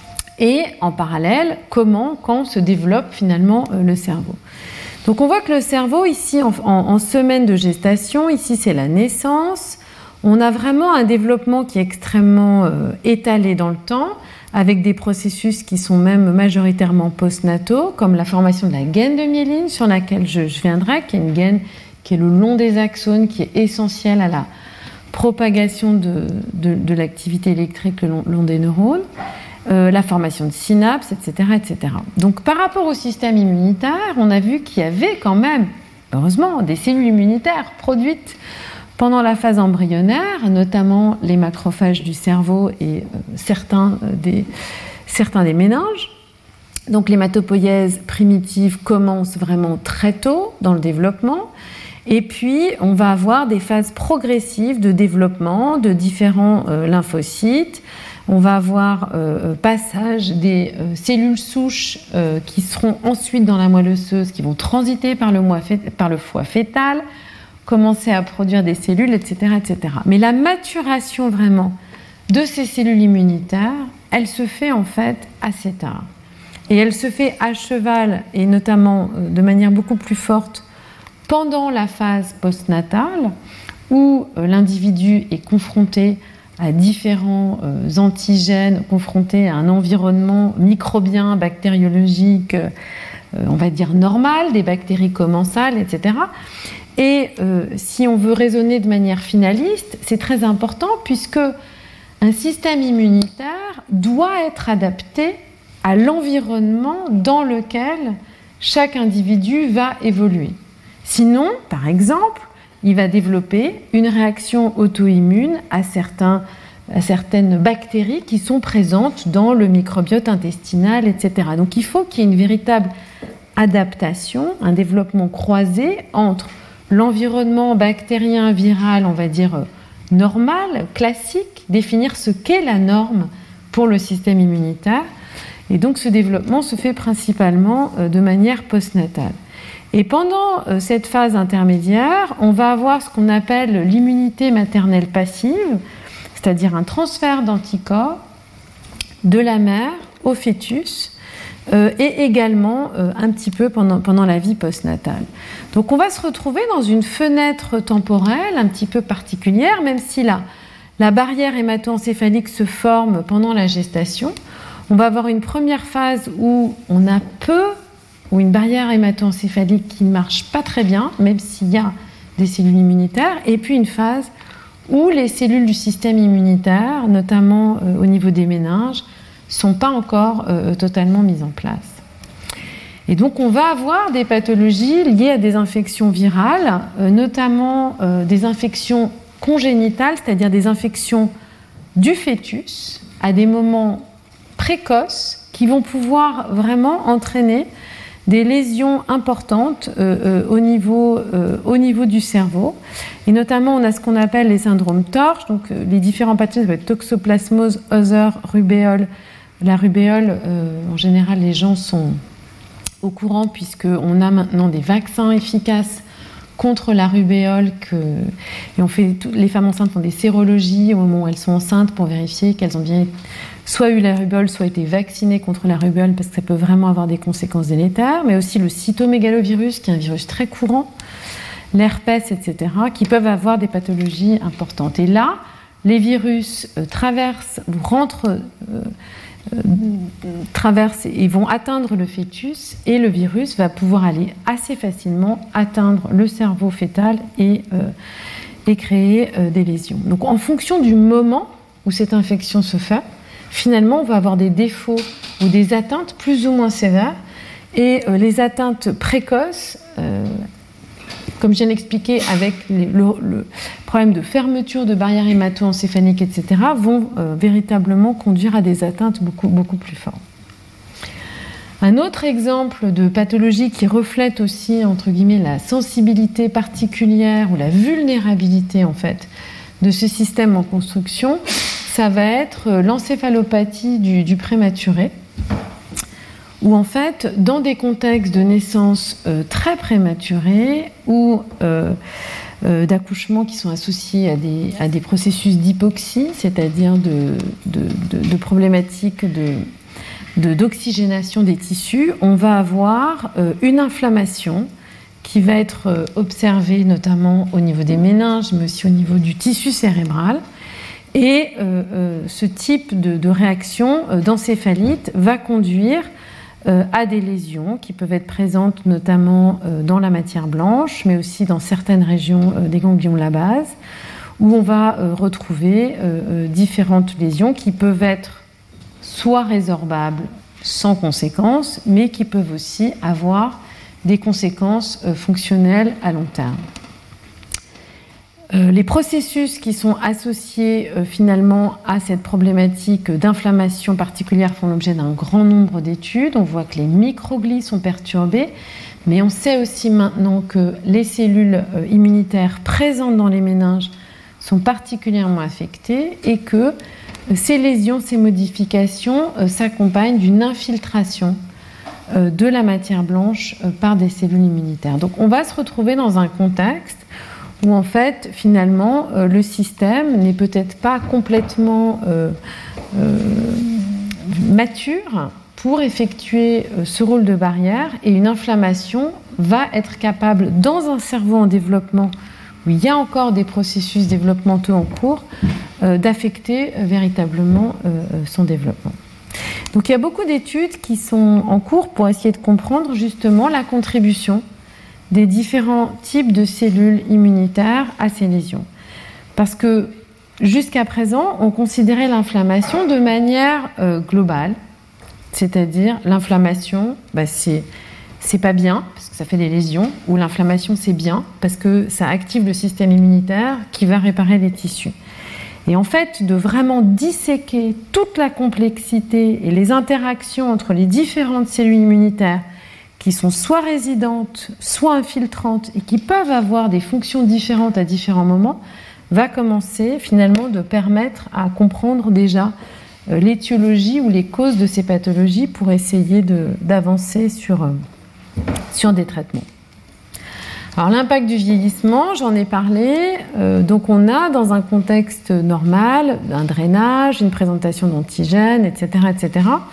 Et en parallèle, comment, quand se développe finalement euh, le cerveau. Donc on voit que le cerveau, ici, en, en, en semaine de gestation, ici c'est la naissance, on a vraiment un développement qui est extrêmement euh, étalé dans le temps, avec des processus qui sont même majoritairement postnataux, comme la formation de la gaine de myéline, sur laquelle je, je viendrai, qui est une gaine qui est le long des axones, qui est essentielle à la propagation de, de, de l'activité électrique le long, long des neurones. Euh, la formation de synapses, et cetera, et cetera. Donc, par rapport au système immunitaire, on a vu qu'il y avait quand même, heureusement, des cellules immunitaires produites pendant la phase embryonnaire, notamment les macrophages du cerveau et euh, certains, euh, des, certains des méninges. Donc, l'hématopoïèse primitive commence vraiment très tôt dans le développement. Et puis, on va avoir des phases progressives de développement de différents euh, lymphocytes. On va avoir euh, passage des euh, cellules souches euh, qui seront ensuite dans la moelle osseuse, qui vont transiter par le, par le foie fœtal, commencer à produire des cellules, et cetera, et cetera. Mais la maturation vraiment de ces cellules immunitaires, elle se fait en fait assez tard. Et elle se fait à cheval, et notamment euh, de manière beaucoup plus forte, pendant la phase postnatale, où euh, l'individu est confronté à différents euh, antigènes, confrontés à un environnement microbien, bactériologique, euh, on va dire normal, des bactéries commensales, et cetera. Et euh, si on veut raisonner de manière finaliste, c'est très important puisque un système immunitaire doit être adapté à l'environnement dans lequel chaque individu va évoluer. Sinon, par exemple, il va développer une réaction auto-immune à, certains, à certaines bactéries qui sont présentes dans le microbiote intestinal, et cetera. Donc il faut qu'il y ait une véritable adaptation, un développement croisé entre l'environnement bactérien, viral, on va dire normal, classique, définir ce qu'est la norme pour le système immunitaire. Et donc ce développement se fait principalement de manière postnatale. Et pendant euh, cette phase intermédiaire, on va avoir ce qu'on appelle l'immunité maternelle passive, c'est-à-dire un transfert d'anticorps de la mère au fœtus, euh, et également euh, un petit peu pendant, pendant la vie postnatale. Donc on va se retrouver dans une fenêtre temporelle un petit peu particulière, même si la, la barrière hémato-encéphalique se forme pendant la gestation. On va avoir une première phase où on a peu ou une barrière hémato-encéphalique qui ne marche pas très bien, même s'il y a des cellules immunitaires, et puis une phase où les cellules du système immunitaire, notamment euh, au niveau des méninges, ne sont pas encore euh, totalement mises en place. Et donc on va avoir des pathologies liées à des infections virales, euh, notamment euh, des infections congénitales, c'est-à-dire des infections du fœtus, à des moments précoces, qui vont pouvoir vraiment entraîner des lésions importantes euh, euh, au, niveau, euh, au niveau du cerveau. Et notamment, on a ce qu'on appelle les syndromes torches. Donc, euh, les différents pathologies, ça va être toxoplasmose, other, rubéole. La rubéole, euh, en général, les gens sont au courant puisqu'on a maintenant des vaccins efficaces contre la rubéole. Que, et on fait, tout, les femmes enceintes font des sérologies au moment où elles sont enceintes pour vérifier qu'elles ont bien soit eu la rubéole, soit été vaccinées contre la rubéole, parce que ça peut vraiment avoir des conséquences délétères, mais aussi le cytomégalovirus, qui est un virus très courant, l'herpès, et cetera, qui peuvent avoir des pathologies importantes. Et là, les virus euh, traversent ou rentrent euh, euh, traversent et vont atteindre le fœtus, et le virus va pouvoir aller assez facilement atteindre le cerveau fœtal et, euh, et créer euh, des lésions. Donc en fonction du moment où cette infection se fait, finalement on va avoir des défauts ou des atteintes plus ou moins sévères, et euh, les atteintes précoces, euh, comme je viens d'expliquer avec les, le, le problème de fermeture de barrières hémato-encéphaliques, et cetera, vont euh, véritablement conduire à des atteintes beaucoup, beaucoup plus fortes. Un autre exemple de pathologie qui reflète aussi, entre guillemets, la sensibilité particulière ou la vulnérabilité, en fait, de ce système en construction, ça va être l'encéphalopathie du, du prématuré, où en fait, dans des contextes de naissance euh, très prématurés ou euh, euh, d'accouchement qui sont associés à des, à des processus d'hypoxie, c'est-à-dire de, de, de, de problématiques de, de, d'oxygénation des tissus, on va avoir euh, une inflammation qui va être euh, observée notamment au niveau des méninges, mais aussi au niveau du tissu cérébral. Et euh, euh, ce type de, de réaction euh, d'encéphalite va conduire Euh, à des lésions qui peuvent être présentes notamment euh, dans la matière blanche, mais aussi dans certaines régions euh, des ganglions de la base, où on va euh, retrouver euh, euh, différentes lésions qui peuvent être soit résorbables sans conséquences, mais qui peuvent aussi avoir des conséquences euh, fonctionnelles à long terme. Euh, les processus qui sont associés euh, finalement à cette problématique d'inflammation particulière font l'objet d'un grand nombre d'études. On voit que les microglies sont perturbées, mais on sait aussi maintenant que les cellules euh, immunitaires présentes dans les méninges sont particulièrement affectées et que euh, ces lésions, ces modifications euh, s'accompagnent d'une infiltration euh, de la matière blanche euh, par des cellules immunitaires. Donc on va se retrouver dans un contexte où en fait, finalement, euh, le système n'est peut-être pas complètement euh, euh, mature pour effectuer euh, ce rôle de barrière, et une inflammation va être capable, dans un cerveau en développement, où il y a encore des processus développementaux en cours, euh, d'affecter euh, véritablement euh, son développement. Donc il y a beaucoup d'études qui sont en cours pour essayer de comprendre justement la contribution des différents types de cellules immunitaires à ces lésions. Parce que jusqu'à présent, on considérait l'inflammation de manière euh, globale, c'est-à-dire l'inflammation, bah, c'est, c'est pas bien, parce que ça fait des lésions, ou l'inflammation c'est bien, parce que ça active le système immunitaire qui va réparer les tissus. Et en fait, de vraiment disséquer toute la complexité et les interactions entre les différentes cellules immunitaires qui sont soit résidentes, soit infiltrantes, et qui peuvent avoir des fonctions différentes à différents moments, va commencer finalement de permettre à comprendre déjà euh, l'étiologie ou les causes de ces pathologies pour essayer de, d'avancer sur, euh, sur des traitements. Alors l'impact du vieillissement, j'en ai parlé, euh, donc on a dans un contexte normal un drainage, une présentation d'antigènes, et cetera, et cetera.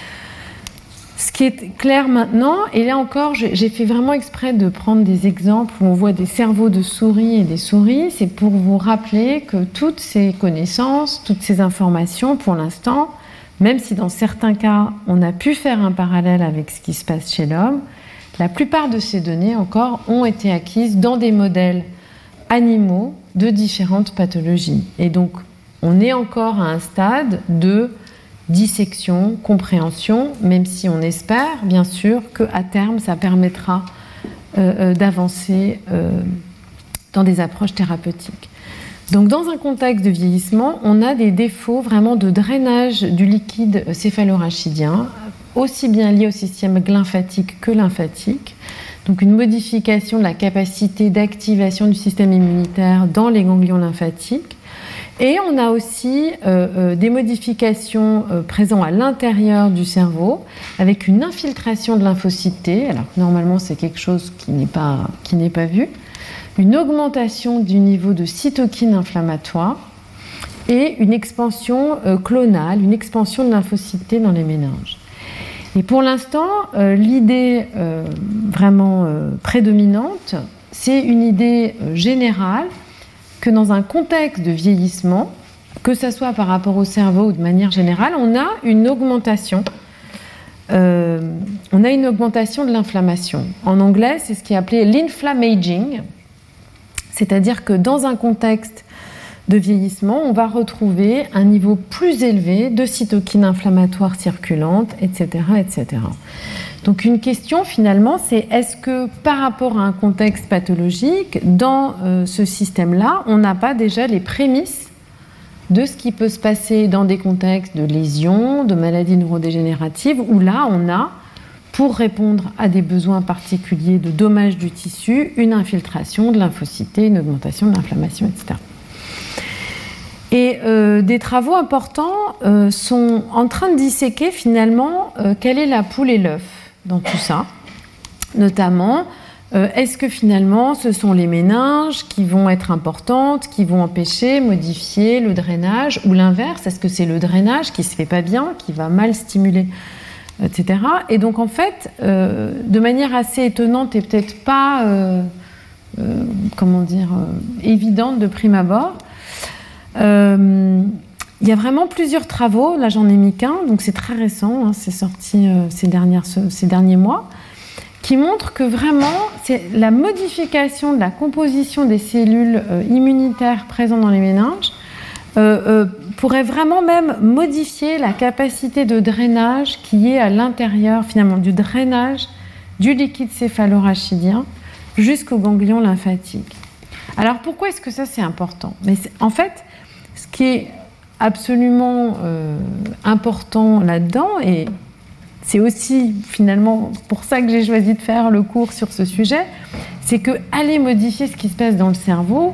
Ce qui est clair maintenant, et là encore, j'ai fait vraiment exprès de prendre des exemples où on voit des cerveaux de souris et des souris, c'est pour vous rappeler que toutes ces connaissances, toutes ces informations, pour l'instant, même si dans certains cas, on a pu faire un parallèle avec ce qui se passe chez l'homme, la plupart de ces données encore ont été acquises dans des modèles animaux de différentes pathologies. Et donc, on est encore à un stade de dissection, compréhension, même si on espère bien sûr qu'à terme ça permettra euh, d'avancer euh, dans des approches thérapeutiques. Donc dans un contexte de vieillissement, on a des défauts vraiment de drainage du liquide céphalorachidien, aussi bien liés au système lymphatique que lymphatique, donc une modification de la capacité d'activation du système immunitaire dans les ganglions lymphatiques. Et on a aussi euh, euh, des modifications euh, présentes à l'intérieur du cerveau, avec une infiltration de lymphocytes T, alors que normalement c'est quelque chose qui n'est pas, qui n'est pas vu, une augmentation du niveau de cytokines inflammatoires et une expansion euh, clonale, une expansion de lymphocytes T dans les méninges. Et pour l'instant, euh, l'idée euh, vraiment euh, prédominante, c'est une idée euh, générale que dans un contexte de vieillissement, que ce soit par rapport au cerveau ou de manière générale, on a une augmentation. Euh, on a une augmentation de l'inflammation. En anglais, c'est ce qui est appelé l'inflammaging, c'est-à-dire que dans un contexte de vieillissement, on va retrouver un niveau plus élevé de cytokines inflammatoires circulantes, et cetera, et cetera. Donc une question finalement, c'est est-ce que par rapport à un contexte pathologique, dans euh, ce système-là, on n'a pas déjà les prémices de ce qui peut se passer dans des contextes de lésions, de maladies neurodégénératives, où là, on a, pour répondre à des besoins particuliers de dommage du tissu, une infiltration de lymphocytes, une augmentation de l'inflammation, et cetera. Et euh, des travaux importants euh, sont en train de disséquer finalement euh, quelle est la poule et l'œuf dans tout ça, notamment Euh, est-ce que finalement ce sont les méninges qui vont être importantes, qui vont empêcher, modifier le drainage, ou l'inverse, est-ce que c'est le drainage qui ne se fait pas bien, qui va mal stimuler, et cetera. Et donc en fait, euh, de manière assez étonnante et peut-être pas, euh, euh, comment dire, euh, évidente de prime abord, euh, il y a vraiment plusieurs travaux, là j'en ai mis qu'un, donc c'est très récent, hein, c'est sorti euh, ces, dernières, ces derniers mois, qui montre que vraiment, c'est la modification de la composition des cellules euh, immunitaires présentes dans les méninges euh, euh, pourrait vraiment même modifier la capacité de drainage qui est à l'intérieur, finalement, du drainage du liquide céphalorachidien jusqu'au ganglion lymphatique. Alors, pourquoi est-ce que ça, c'est important? Mais c'est, en fait, ce qui est absolument euh, important là-dedans, et c'est aussi finalement pour ça que j'ai choisi de faire le cours sur ce sujet, c'est que aller modifier ce qui se passe dans le cerveau,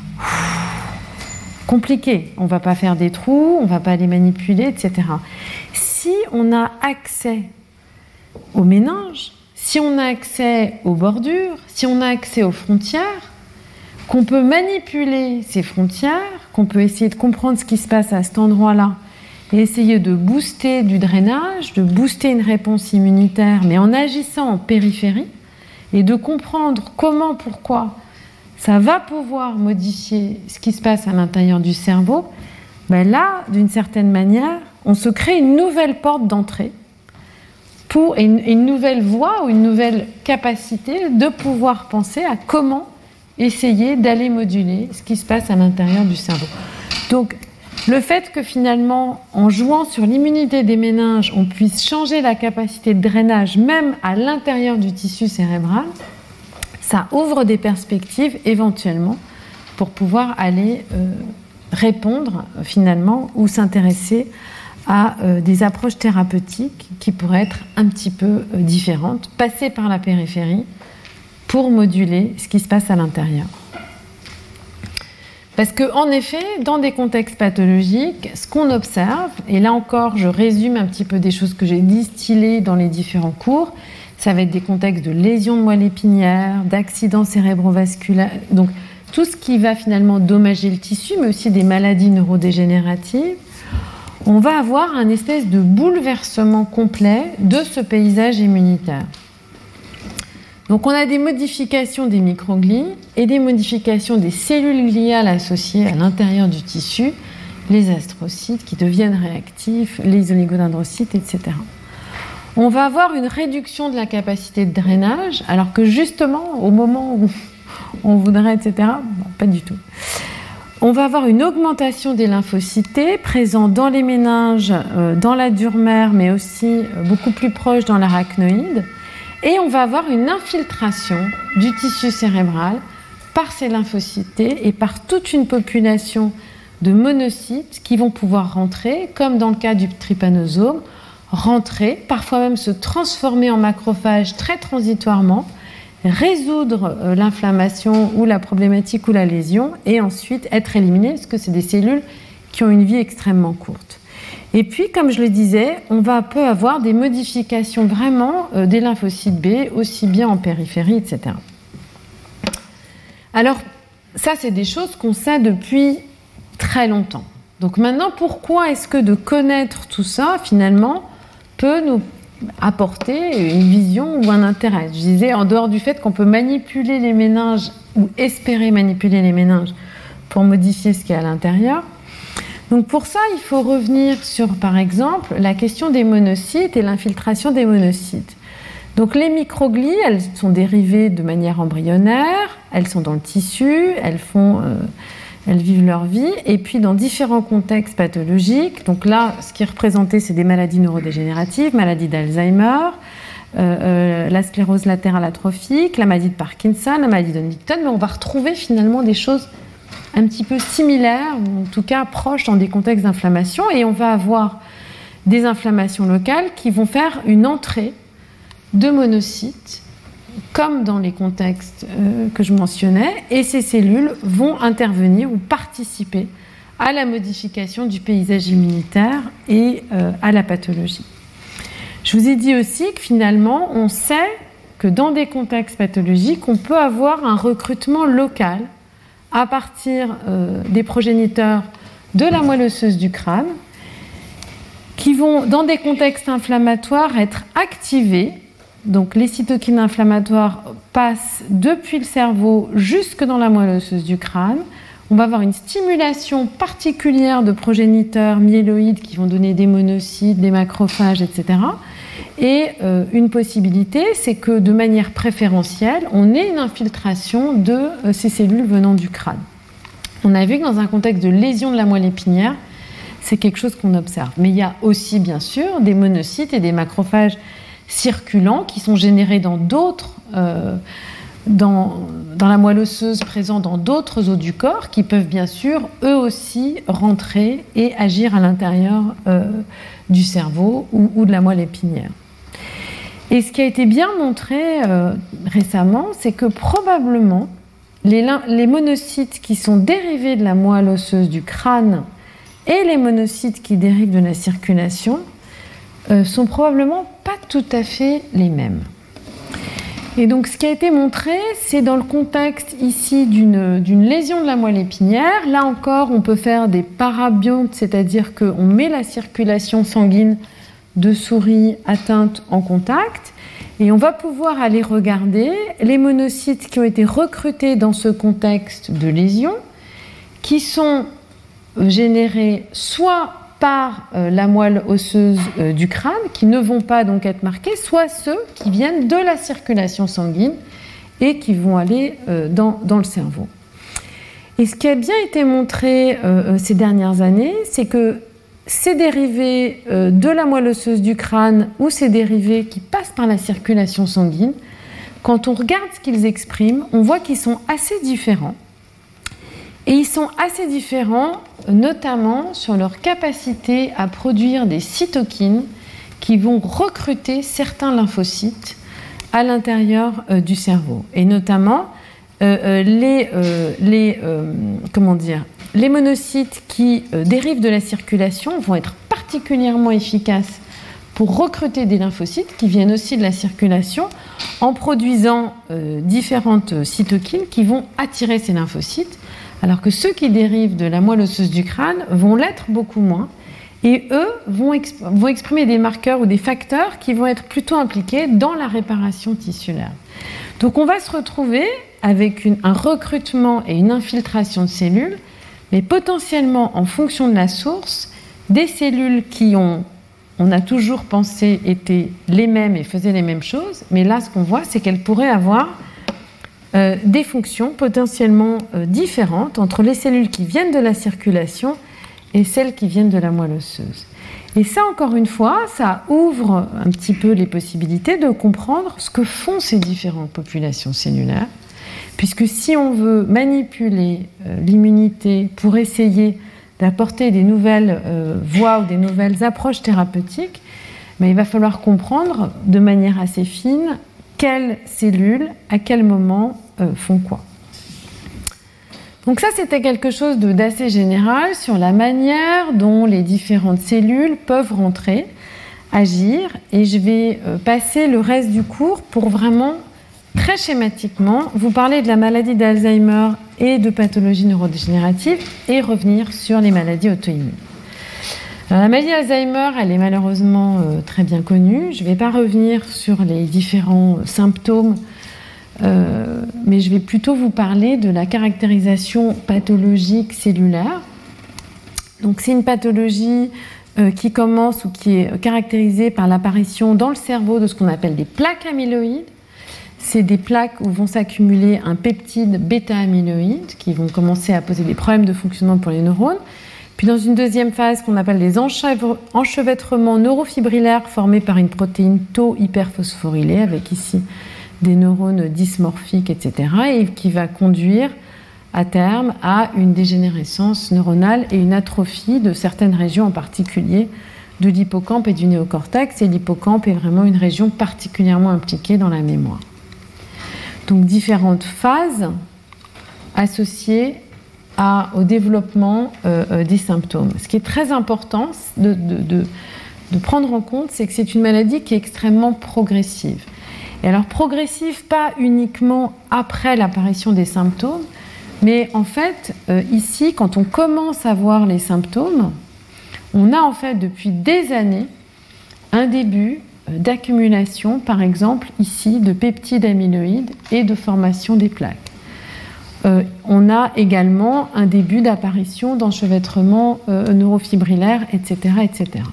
compliqué. On ne va pas faire des trous, on ne va pas les manipuler, et cetera. Si on a accès aux méninges, si on a accès aux bordures, si on a accès aux frontières, qu'on peut manipuler ces frontières, qu'on peut essayer de comprendre ce qui se passe à cet endroit-là, et essayer de booster du drainage, de booster une réponse immunitaire, mais en agissant en périphérie, et de comprendre comment, pourquoi ça va pouvoir modifier ce qui se passe à l'intérieur du cerveau, ben là, d'une certaine manière, on se crée une nouvelle porte d'entrée pour une, une nouvelle voie ou une nouvelle capacité de pouvoir penser à comment essayer d'aller moduler ce qui se passe à l'intérieur du cerveau. Donc, le fait que finalement, en jouant sur l'immunité des méninges, on puisse changer la capacité de drainage même à l'intérieur du tissu cérébral, ça ouvre des perspectives éventuellement pour pouvoir aller euh, répondre finalement ou s'intéresser à euh, des approches thérapeutiques qui pourraient être un petit peu euh, différentes, passer par la périphérie pour moduler ce qui se passe à l'intérieur. Parce qu'en effet, dans des contextes pathologiques, ce qu'on observe, et là encore, je résume un petit peu des choses que j'ai distillées dans les différents cours, ça va être des contextes de lésions de moelle épinière, d'accidents cérébrovasculaires, donc tout ce qui va finalement dommager le tissu, mais aussi des maladies neurodégénératives. On va avoir un espèce de bouleversement complet de ce paysage immunitaire. Donc on a des modifications des microglies et des modifications des cellules gliales associées à l'intérieur du tissu, les astrocytes qui deviennent réactifs, les oligodendrocytes, et cetera. On va avoir une réduction de la capacité de drainage, alors que justement, au moment où on voudrait, et cetera, bon, pas du tout. On va avoir une augmentation des lymphocytes présents dans les méninges, euh, dans la dure mère, mais aussi euh, beaucoup plus proche dans l'arachnoïde. Et on va avoir une infiltration du tissu cérébral par ces lymphocytes et par toute une population de monocytes qui vont pouvoir rentrer, comme dans le cas du trypanosome, rentrer, parfois même se transformer en macrophages très transitoirement, résoudre euh, l'inflammation ou la problématique ou la lésion et ensuite être éliminés parce que c'est des cellules qui ont une vie extrêmement courte. Et puis, comme je le disais, on va peu avoir des modifications vraiment euh, des lymphocytes B, aussi bien en périphérie, et cetera. Alors, ça, c'est des choses qu'on sait depuis très longtemps. Donc maintenant, pourquoi est-ce que de connaître tout ça, finalement, peut nous apporter une vision ou un intérêt? Je disais, en dehors du fait qu'on peut manipuler les méninges ou espérer manipuler les méninges pour modifier ce qui est à l'intérieur. Donc pour ça, il faut revenir sur, par exemple, la question des monocytes et l'infiltration des monocytes. Donc les microglies, elles sont dérivées de manière embryonnaire, elles sont dans le tissu, elles font, euh, elles vivent leur vie, et puis dans différents contextes pathologiques. Donc là, ce qui est représenté, c'est des maladies neurodégénératives, maladie d'Alzheimer, euh, euh, la sclérose latérale atrophique, la maladie de Parkinson, la maladie de Huntington, mais on va retrouver finalement des choses un petit peu similaires, ou en tout cas proches dans des contextes d'inflammation, et on va avoir des inflammations locales qui vont faire une entrée de monocytes, comme dans les contextes euh, que je mentionnais, et ces cellules vont intervenir ou participer à la modification du paysage immunitaire et euh, à la pathologie. Je vous ai dit aussi que finalement, on sait que dans des contextes pathologiques, on peut avoir un recrutement local à partir euh, des progéniteurs de la moelle osseuse du crâne, qui vont, dans des contextes inflammatoires, être activés. Donc les cytokines inflammatoires passent depuis le cerveau jusque dans la moelle osseuse du crâne. On va avoir une stimulation particulière de progéniteurs myéloïdes qui vont donner des monocytes, des macrophages, et cetera. Et euh, une possibilité, c'est que de manière préférentielle, on ait une infiltration de euh, ces cellules venant du crâne. On a vu que dans un contexte de lésion de la moelle épinière, c'est quelque chose qu'on observe. Mais il y a aussi, bien sûr, des monocytes et des macrophages circulants qui sont générés dans d'autres, euh, dans, dans la moelle osseuse présente dans d'autres os du corps, qui peuvent bien sûr eux aussi rentrer et agir à l'intérieur euh, du cerveau ou, ou de la moelle épinière. Et ce qui a été bien montré euh, récemment, c'est que probablement les, les monocytes qui sont dérivés de la moelle osseuse du crâne et les monocytes qui dérivent de la circulation euh, sont probablement pas tout à fait les mêmes. Et donc ce qui a été montré, c'est dans le contexte ici d'une, d'une lésion de la moelle épinière. Là encore, on peut faire des parabiontes, c'est-à-dire qu'on met la circulation sanguine de souris atteintes en contact, et on va pouvoir aller regarder les monocytes qui ont été recrutés dans ce contexte de lésion, qui sont générés soit par euh, la moelle osseuse euh, du crâne, qui ne vont pas donc être marqués, soit ceux qui viennent de la circulation sanguine et qui vont aller euh, dans, dans le cerveau. Et ce qui a bien été montré euh, ces dernières années, c'est que ces dérivés euh, de la moelle osseuse du crâne ou ces dérivés qui passent par la circulation sanguine, quand on regarde ce qu'ils expriment, on voit qu'ils sont assez différents. Et ils sont assez différents, notamment sur leur capacité à produire des cytokines qui vont recruter certains lymphocytes à l'intérieur euh, du cerveau. Et notamment, euh, euh, les, euh, les, euh, comment dire, les monocytes qui euh, dérivent de la circulation vont être particulièrement efficaces pour recruter des lymphocytes qui viennent aussi de la circulation en produisant euh, différentes cytokines qui vont attirer ces lymphocytes, alors que ceux qui dérivent de la moelle osseuse du crâne vont l'être beaucoup moins, et eux vont, exp- vont exprimer des marqueurs ou des facteurs qui vont être plutôt impliqués dans la réparation tissulaire. Donc on va se retrouver avec une, un recrutement et une infiltration de cellules, mais potentiellement en fonction de la source, des cellules qui ont, on a toujours pensé, étaient les mêmes et faisaient les mêmes choses, mais là ce qu'on voit, c'est qu'elles pourraient avoir Euh, des fonctions potentiellement euh, différentes entre les cellules qui viennent de la circulation et celles qui viennent de la moelle osseuse. Et ça, encore une fois, ça ouvre un petit peu les possibilités de comprendre ce que font ces différentes populations cellulaires, puisque si on veut manipuler euh, l'immunité pour essayer d'apporter des nouvelles euh, voies ou des nouvelles approches thérapeutiques, mais il va falloir comprendre de manière assez fine quelles cellules, à quel moment, euh, font quoi. Donc ça, c'était quelque chose de, d'assez général sur la manière dont les différentes cellules peuvent rentrer, agir, et je vais euh, passer le reste du cours pour vraiment, très schématiquement, vous parler de la maladie d'Alzheimer et de pathologies neurodégénératives et revenir sur les maladies auto-immunes. Alors, la maladie d'Alzheimer, elle est malheureusement euh, très bien connue. Je ne vais pas revenir sur les différents symptômes, euh, mais je vais plutôt vous parler de la caractérisation pathologique cellulaire. Donc c'est une pathologie euh, qui commence ou qui est caractérisée par l'apparition dans le cerveau de ce qu'on appelle des plaques amyloïdes. C'est des plaques où vont s'accumuler un peptide bêta-amyloïde qui vont commencer à poser des problèmes de fonctionnement pour les neurones. Puis dans une deuxième phase qu'on appelle les enchevêtrements neurofibrillaires formés par une protéine tau hyperphosphorylée, avec ici des neurones dysmorphiques, et cetera, et qui va conduire à terme à une dégénérescence neuronale et une atrophie de certaines régions, en particulier de l'hippocampe et du néocortex. Et l'hippocampe est vraiment une région particulièrement impliquée dans la mémoire. Donc différentes phases associées à, au développement euh, des symptômes. Ce qui est très important de, de, de, de prendre en compte, c'est que c'est une maladie qui est extrêmement progressive. Et alors progressive, pas uniquement après l'apparition des symptômes, mais en fait, euh, ici, quand on commence à voir les symptômes, on a en fait depuis des années un début d'accumulation, par exemple ici, de peptides amyloïdes et de formation des plaques. Euh, on a également un début d'apparition d'enchevêtrements euh, neurofibrillaires, et cetera, et cetera.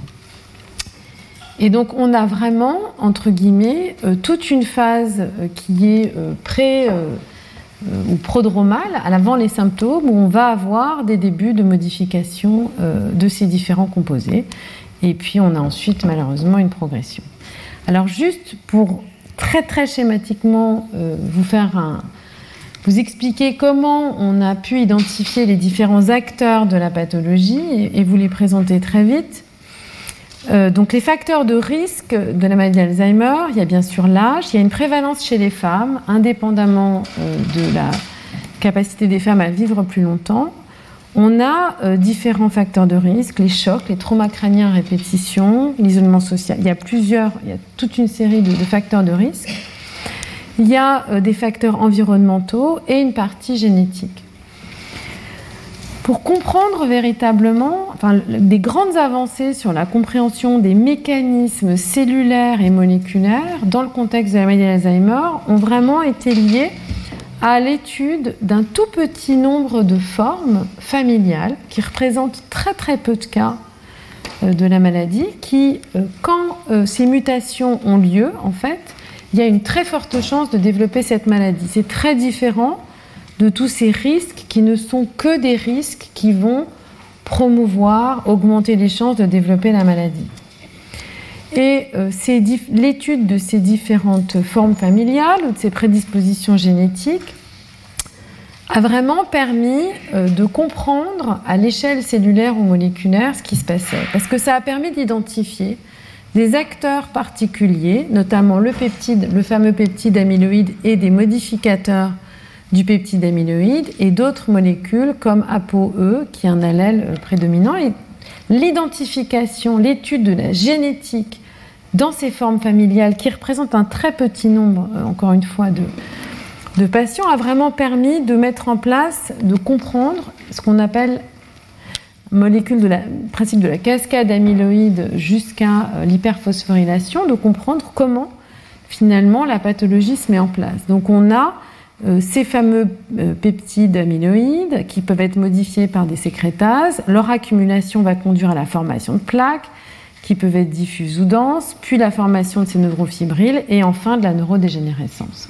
Et donc on a vraiment, entre guillemets, euh, toute une phase euh, qui est euh, pré- euh, euh, ou prodromale, à l'avant les symptômes, où on va avoir des débuts de modification euh, de ces différents composés. Et puis on a ensuite malheureusement une progression. Alors juste pour très très schématiquement euh, vous faire un... vous expliquer comment on a pu identifier les différents acteurs de la pathologie et, et vous les présenter très vite. Euh, donc les facteurs de risque de la maladie d'Alzheimer, il y a bien sûr l'âge, il y a une prévalence chez les femmes, indépendamment euh, de la capacité des femmes à vivre plus longtemps. On a euh, différents facteurs de risque, les chocs, les traumas crâniens à répétition, l'isolement social. Il y a plusieurs, il y a toute une série de, de facteurs de risque. Il y a euh, des facteurs environnementaux et une partie génétique. Pour comprendre véritablement, enfin, des grandes avancées sur la compréhension des mécanismes cellulaires et moléculaires dans le contexte de la maladie d'Alzheimer ont vraiment été liées à l'étude d'un tout petit nombre de formes familiales qui représentent très très peu de cas de la maladie, qui, quand ces mutations ont lieu, en fait, il y a une très forte chance de développer cette maladie. C'est très différent de tous ces risques qui ne sont que des risques qui vont promouvoir, augmenter les chances de développer la maladie. Et euh, c'est dif- l'étude de ces différentes formes familiales ou de ces prédispositions génétiques a vraiment permis euh, de comprendre à l'échelle cellulaire ou moléculaire ce qui se passait. Parce que ça a permis d'identifier des acteurs particuliers, notamment le peptide, le fameux peptide amyloïde et des modificateurs du peptide amyloïde et d'autres molécules comme A P O E qui est un allèle prédominant. Et l'identification, l'étude de la génétique dans ces formes familiales qui représentent un très petit nombre, encore une fois, de, de patients a vraiment permis de mettre en place, de comprendre ce qu'on appelle molécule de la, principe de la cascade amyloïde jusqu'à l'hyperphosphorylation, de comprendre comment finalement la pathologie se met en place. Donc on a euh, ces fameux euh, peptides amyloïdes qui peuvent être modifiés par des sécrétases. Leur accumulation va conduire à la formation de plaques qui peuvent être diffuses ou denses, puis la formation de ces neurofibrilles et enfin de la neurodégénérescence.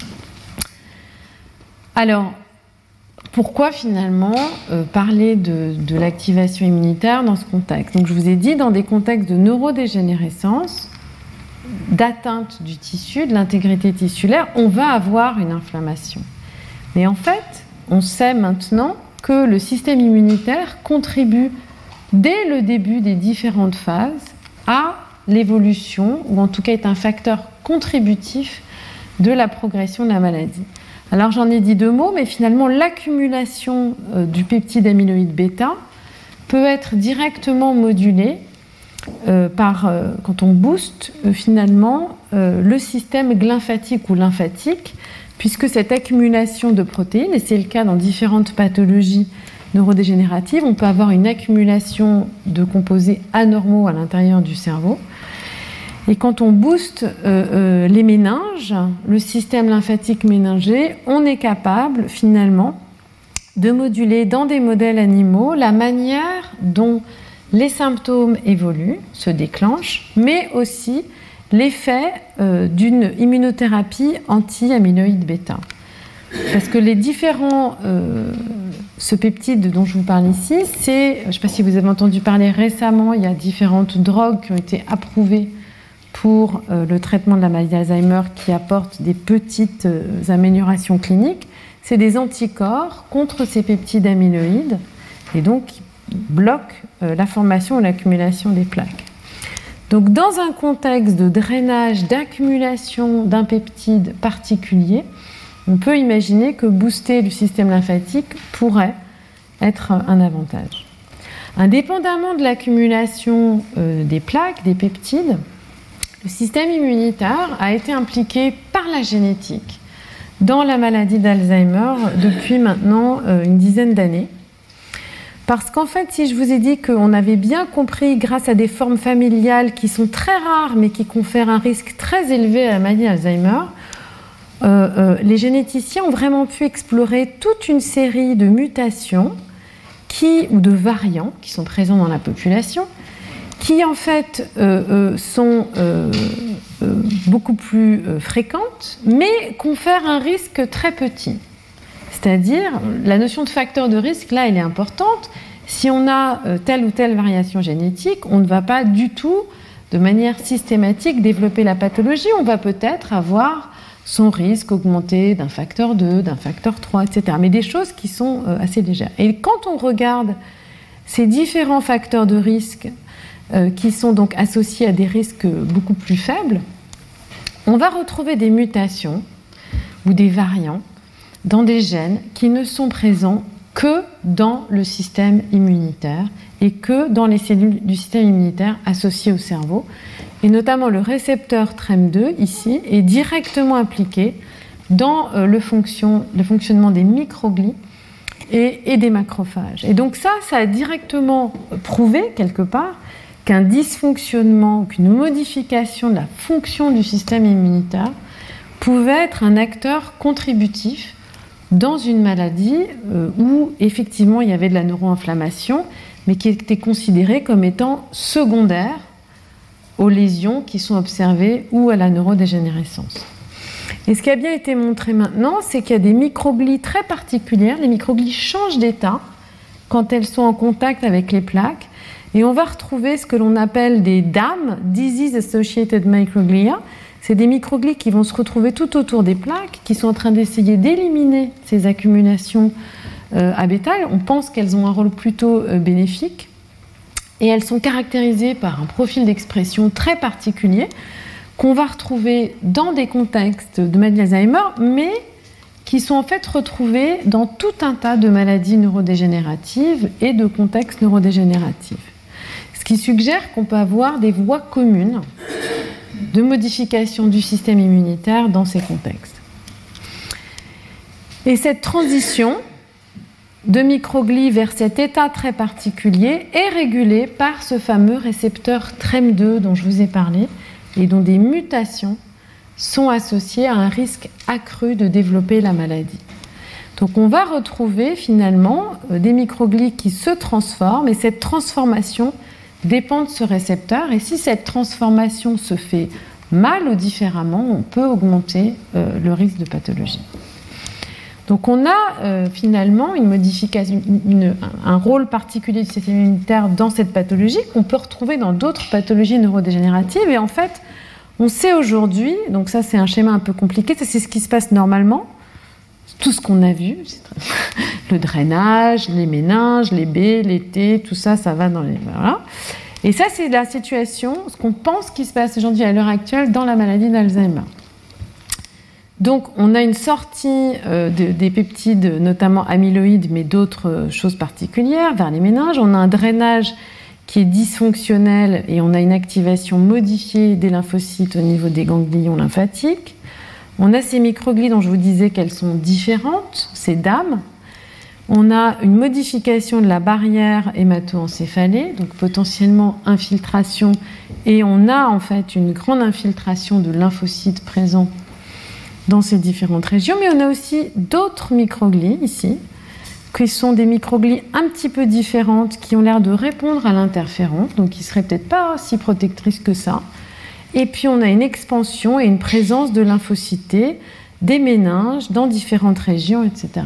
Alors, pourquoi finalement euh, parler de, de l'activation immunitaire dans ce contexte ? Donc je vous ai dit, dans des contextes de neurodégénérescence, d'atteinte du tissu, de l'intégrité tissulaire, on va avoir une inflammation. Mais en fait, on sait maintenant que le système immunitaire contribue dès le début des différentes phases à l'évolution, ou en tout cas est un facteur contributif de la progression de la maladie. Alors j'en ai dit deux mots, mais finalement l'accumulation euh, du peptide amyloïde bêta peut être directement modulée euh, par, euh, quand on booste euh, finalement euh, le système glymphatique ou lymphatique, puisque cette accumulation de protéines, et c'est le cas dans différentes pathologies neurodégénératives, on peut avoir une accumulation de composés anormaux à l'intérieur du cerveau. Et quand on booste euh, euh, les méninges, le système lymphatique méningé, on est capable finalement de moduler dans des modèles animaux la manière dont les symptômes évoluent, se déclenchent, mais aussi l'effet euh, d'une immunothérapie anti-amyloïde bêta. Parce que les différents euh, ce peptide dont je vous parle ici, c'est, je ne sais pas si vous avez entendu parler récemment, il y a différentes drogues qui ont été approuvées pour euh, le traitement de la maladie d'Alzheimer qui apportent des petites euh, améliorations cliniques. C'est des anticorps contre ces peptides amyloïdes et donc qui bloquent euh, la formation et l'accumulation des plaques. Donc dans un contexte de drainage, d'accumulation d'un peptide particulier, on peut imaginer que booster le système lymphatique pourrait être un avantage. Indépendamment de l'accumulation euh, des plaques, des peptides, le système immunitaire a été impliqué par la génétique dans la maladie d'Alzheimer depuis maintenant euh, une dizaine d'années. Parce qu'en fait, si je vous ai dit qu'on avait bien compris, grâce à des formes familiales qui sont très rares, mais qui confèrent un risque très élevé à la maladie d'Alzheimer, euh, euh, les généticiens ont vraiment pu explorer toute une série de mutations qui, ou de variants qui sont présents dans la population, qui en fait euh, euh, sont euh, euh, beaucoup plus euh, fréquentes, mais confèrent un risque très petit. C'est-à-dire, la notion de facteur de risque, là, elle est importante. Si on a euh, telle ou telle variation génétique, on ne va pas du tout, de manière systématique, développer la pathologie. On va peut-être avoir son risque augmenté d'un facteur deux, d'un facteur trois, et cetera. Mais des choses qui sont euh, assez légères. Et quand on regarde ces différents facteurs de risque euh, qui sont donc associés à des risques beaucoup plus faibles, on va retrouver des mutations ou des variants dans des gènes qui ne sont présents que dans le système immunitaire et que dans les cellules du système immunitaire associées au cerveau. Et notamment le récepteur T R E M deux, ici, est directement impliqué dans le, fonction, le fonctionnement des microglies et, et des macrophages. Et donc ça, ça a directement prouvé, quelque part, qu'un dysfonctionnement, qu'une modification de la fonction du système immunitaire pouvait être un acteur contributif dans une maladie euh, où effectivement il y avait de la neuroinflammation, mais qui était considérée comme étant secondaire aux lésions qui sont observées ou à la neurodégénérescence. Et ce qui a bien été montré maintenant, c'est qu'il y a des microglies très particulières. Les microglies changent d'état quand elles sont en contact avec les plaques, et on va retrouver ce que l'on appelle des D A M, Disease Associated Microglia. C'est des microglies qui vont se retrouver tout autour des plaques, qui sont en train d'essayer d'éliminer ces accumulations euh, à bêta. On pense qu'elles ont un rôle plutôt euh, bénéfique. Et elles sont caractérisées par un profil d'expression très particulier qu'on va retrouver dans des contextes de maladie d'Alzheimer, mais qui sont en fait retrouvés dans tout un tas de maladies neurodégénératives et de contextes neurodégénératifs. Ce qui suggère qu'on peut avoir des voies communes de modification du système immunitaire dans ces contextes. Et cette transition de microglies vers cet état très particulier est régulée par ce fameux récepteur T R E M deux dont je vous ai parlé et dont des mutations sont associées à un risque accru de développer la maladie. Donc on va retrouver finalement des microglies qui se transforment, et cette transformation dépend de ce récepteur, et si cette transformation se fait mal ou différemment, on peut augmenter euh, le risque de pathologie. Donc on a euh, finalement une modification, une, un rôle particulier du système immunitaire dans cette pathologie qu'on peut retrouver dans d'autres pathologies neurodégénératives, et en fait on sait aujourd'hui, donc ça c'est un schéma un peu compliqué, ça c'est ce qui se passe normalement, tout ce qu'on a vu, le drainage, les méninges, les B, les T, tout ça, ça va dans les... Voilà. Et ça, c'est la situation, ce qu'on pense qui se passe aujourd'hui à l'heure actuelle dans la maladie d'Alzheimer. Donc, on a une sortie euh, de, des peptides, notamment amyloïdes, mais d'autres euh, choses particulières, vers les méninges. On a un drainage qui est dysfonctionnel et on a une activation modifiée des lymphocytes au niveau des ganglions lymphatiques. On a ces microglies dont je vous disais qu'elles sont différentes, ces D A M. On a une modification de la barrière hémato-encéphalée, donc potentiellement infiltration, et on a en fait une grande infiltration de lymphocytes présents dans ces différentes régions, mais on a aussi d'autres microglies ici qui sont des microglies un petit peu différentes, qui ont l'air de répondre à l'interféron, donc qui ne seraient peut-être pas si protectrices que ça. Et puis on a une expansion et une présence de lymphocytes, des méninges dans différentes régions, et cetera.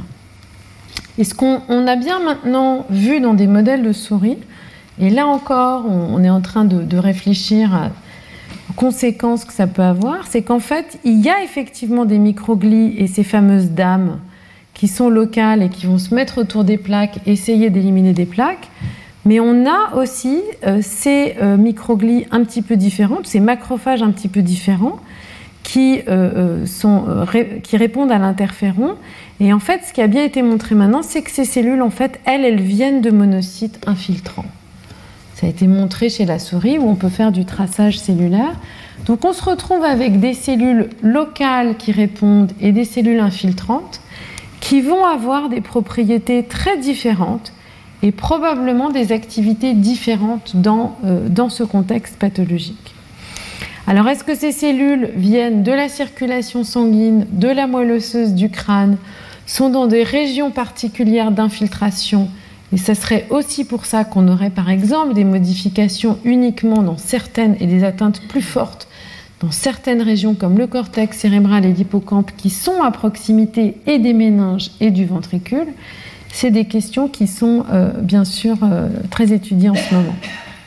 Et ce qu'on on a bien maintenant vu dans des modèles de souris, et là encore, on, on est en train de, de réfléchir à aux conséquences que ça peut avoir, c'est qu'en fait, il y a effectivement des microglies et ces fameuses dames qui sont locales et qui vont se mettre autour des plaques, essayer d'éliminer des plaques, mais on a aussi euh, ces euh, microglies un petit peu différentes, ces macrophages un petit peu différents, qui, euh, sont, euh, ré, qui répondent à l'interféron. Et en fait, ce qui a bien été montré maintenant, c'est que ces cellules, en fait, elles, elles viennent de monocytes infiltrants. Ça a été montré chez la souris, où on peut faire du traçage cellulaire. Donc on se retrouve avec des cellules locales qui répondent et des cellules infiltrantes qui vont avoir des propriétés très différentes et probablement des activités différentes dans, euh, dans ce contexte pathologique. Alors, est-ce que ces cellules viennent de la circulation sanguine, de la moelle osseuse du crâne, sont dans des régions particulières d'infiltration? Et ça serait aussi pour ça qu'on aurait, par exemple, des modifications uniquement dans certaines et des atteintes plus fortes dans certaines régions comme le cortex cérébral et l'hippocampe qui sont à proximité et des méninges et du ventricule. C'est des questions qui sont euh, bien sûr euh, très étudiées en ce moment.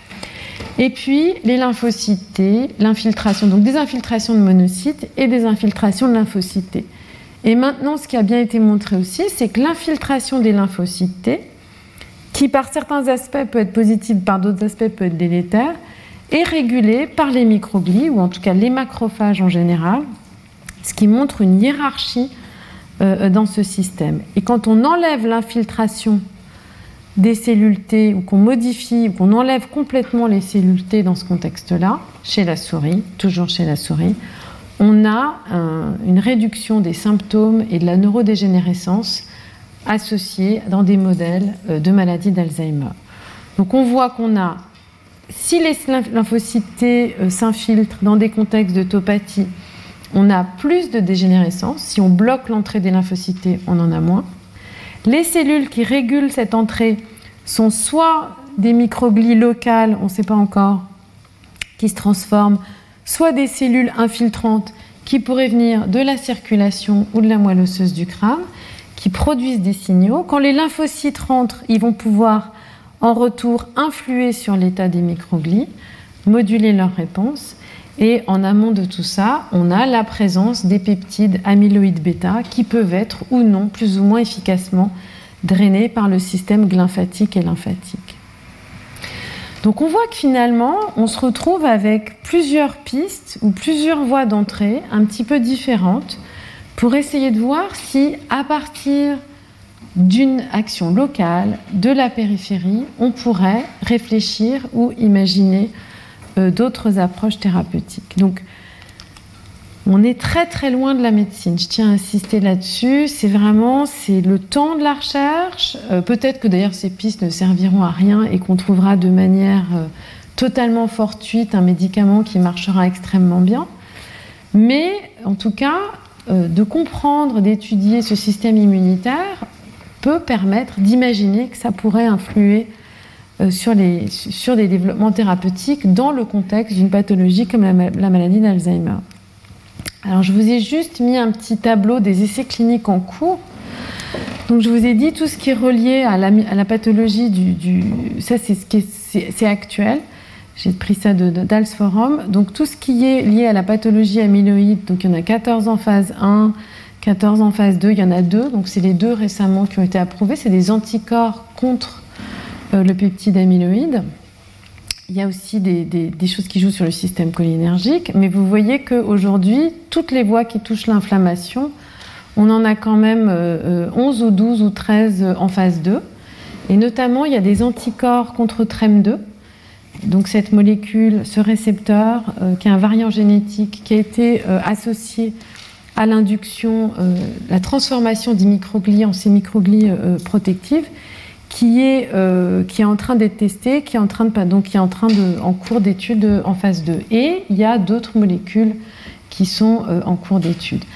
Et puis, les lymphocytes, l'infiltration, donc des infiltrations de monocytes et des infiltrations de lymphocytes. Et maintenant, ce qui a bien été montré aussi, c'est que l'infiltration des lymphocytes, qui par certains aspects peut être positive, par d'autres aspects peut être délétère, est régulée par les microglies, ou en tout cas les macrophages en général, ce qui montre une hiérarchie euh, dans ce système. Et quand on enlève l'infiltration des cellules T, ou qu'on modifie, ou qu'on enlève complètement les cellules T dans ce contexte-là, chez la souris, toujours chez la souris, on a un, une réduction des symptômes et de la neurodégénérescence associés dans des modèles euh, de maladie d'Alzheimer. Donc on voit qu'on a, si les lymphocytes T euh, s'infiltrent dans des contextes de topathie, on a plus de dégénérescence. Si on bloque l'entrée des lymphocytes T, on en a moins. Les cellules qui régulent cette entrée sont soit des microglies locales, on ne sait pas encore, qui se transforment, soit des cellules infiltrantes qui pourraient venir de la circulation ou de la moelle osseuse du crâne, qui produisent des signaux. Quand les lymphocytes rentrent, ils vont pouvoir en retour influer sur l'état des microglies, moduler leur réponse. Et en amont de tout ça, on a la présence des peptides amyloïdes bêta qui peuvent être ou non plus ou moins efficacement drainés par le système lymphatique et lymphatique. Donc on voit que finalement, on se retrouve avec plusieurs pistes ou plusieurs voies d'entrée un petit peu différentes pour essayer de voir si, à partir d'une action locale, de la périphérie, on pourrait réfléchir ou imaginer euh, d'autres approches thérapeutiques. Donc, on est très très loin de la médecine, je tiens à insister là-dessus, c'est vraiment c'est le temps de la recherche, euh, peut-être que d'ailleurs ces pistes ne serviront à rien et qu'on trouvera de manière euh, totalement fortuite un médicament qui marchera extrêmement bien, mais en tout cas, euh, de comprendre, d'étudier ce système immunitaire peut permettre d'imaginer que ça pourrait influer euh, sur, les, sur des développements thérapeutiques dans le contexte d'une pathologie comme la, la maladie d'Alzheimer. Alors, je vous ai juste mis un petit tableau des essais cliniques en cours. Donc, je vous ai dit tout ce qui est relié à la, à la pathologie du, du... Ça, c'est, ce qui est, c'est, c'est actuel. J'ai pris ça de, de, d'Als Forum. Donc, tout ce qui est lié à la pathologie amyloïde, donc il y en a quatorze en phase un, quatorze en phase deux, il y en a deux. Donc, c'est les deux récemment qui ont été approuvés. C'est des anticorps contre euh, le peptide amyloïde. Il y a aussi des, des, des choses qui jouent sur le système cholinergique, mais vous voyez qu'aujourd'hui, toutes les voies qui touchent l'inflammation, on en a quand même euh, onze ou douze ou treize en phase deux. Et notamment, il y a des anticorps contre T R E M deux. Donc cette molécule, ce récepteur, euh, qui est un variant génétique, qui a été euh, associé à l'induction, euh, la transformation des microglies en ces microglies euh, protectives, qui est, euh, qui est en train d'être testé, qui est en train de, donc qui est en train de, en cours d'étude en phase deux. Et il y a d'autres molécules qui sont euh, en cours d'étude.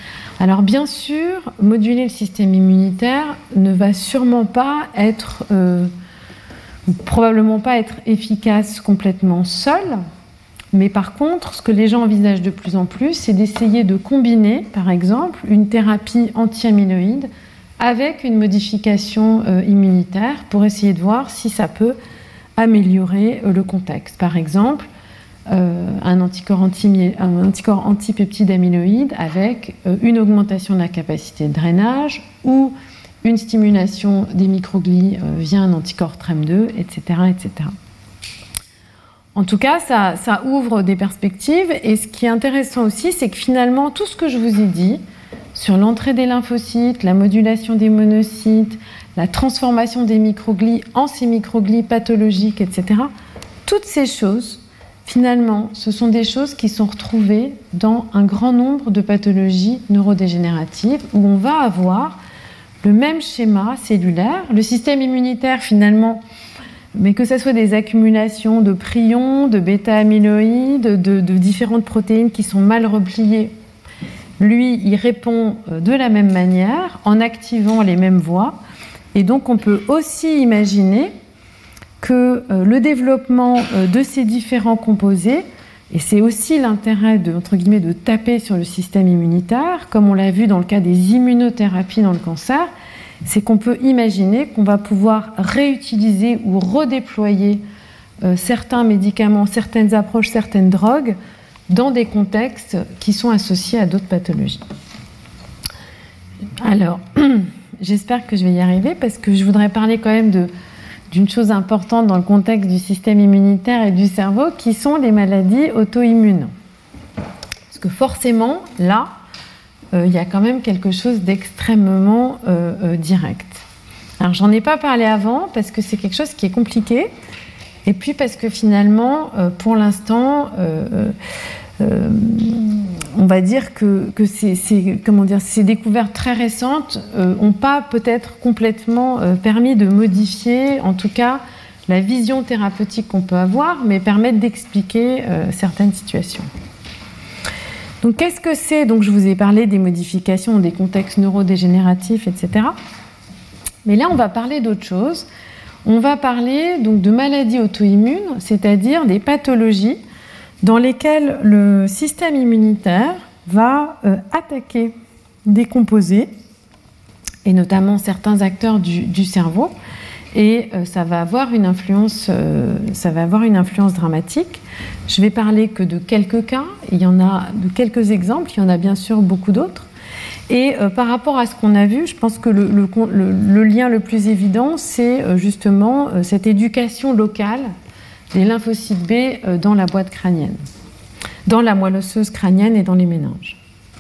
Alors bien sûr, moduler le système immunitaire ne va sûrement pas être, euh, probablement pas être efficace complètement seul, mais par contre, ce que les gens envisagent de plus en plus, c'est d'essayer de combiner, par exemple, une thérapie anti-amyloïde avec une modification euh, immunitaire pour essayer de voir si ça peut améliorer euh, le contexte. Par exemple, euh, un anticorps, anti, un anticorps antipeptide amyloïde avec euh, une augmentation de la capacité de drainage ou une stimulation des microglies euh, via un anticorps T R E M deux, et cetera, et cetera. En tout cas, ça, ça ouvre des perspectives, et ce qui est intéressant aussi, c'est que finalement, tout ce que je vous ai dit sur l'entrée des lymphocytes, la modulation des monocytes, la transformation des microglies en ces microglies pathologiques, et cetera, toutes ces choses, finalement, ce sont des choses qui sont retrouvées dans un grand nombre de pathologies neurodégénératives où on va avoir le même schéma cellulaire. Le système immunitaire, finalement, mais que ce soit des accumulations de prions, de bêta-amyloïdes, de, de différentes protéines qui sont mal repliées, lui, il répond de la même manière en activant les mêmes voies. Et donc, on peut aussi imaginer que euh, le développement euh, de ces différents composés, et c'est aussi l'intérêt de, entre guillemets, de taper sur le système immunitaire, comme on l'a vu dans le cas des immunothérapies dans le cancer, c'est qu'on peut imaginer qu'on va pouvoir réutiliser ou redéployer euh, certains médicaments, certaines approches, certaines drogues dans des contextes qui sont associés à d'autres pathologies. Alors, j'espère que je vais y arriver parce que je voudrais parler quand même de, d'une chose importante dans le contexte du système immunitaire et du cerveau, qui sont les maladies auto-immunes. Parce que forcément, là, il y a quand même quelque chose d'extrêmement euh, euh, direct. Alors, j'en ai pas parlé avant parce que c'est quelque chose qui est compliqué, et puis parce que finalement, euh, pour l'instant, euh, euh, on va dire que, que ces, ces, comment dire, ces découvertes très récentes n'ont euh, pas peut-être complètement euh, permis de modifier, en tout cas, la vision thérapeutique qu'on peut avoir, mais permettent d'expliquer euh, certaines situations. Donc, qu'est-ce que c'est ? Donc, je vous ai parlé des modifications, des contextes neurodégénératifs, et cetera. Mais là, on va parler d'autre chose. On va parler donc de maladies auto-immunes, c'est-à-dire des pathologies dans lesquelles le système immunitaire va euh, attaquer des composés, et notamment certains acteurs du, du cerveau, et euh, ça va avoir une influence, euh, ça va avoir une influence dramatique. Je vais parler que de quelques cas, il y en a de quelques exemples, il y en a bien sûr beaucoup d'autres. Et euh, par rapport à ce qu'on a vu, je pense que le, le, le, le lien le plus évident, c'est euh, justement euh, cette éducation locale des lymphocytes B euh, dans la boîte crânienne, dans la moelle osseuse crânienne et dans les méninges.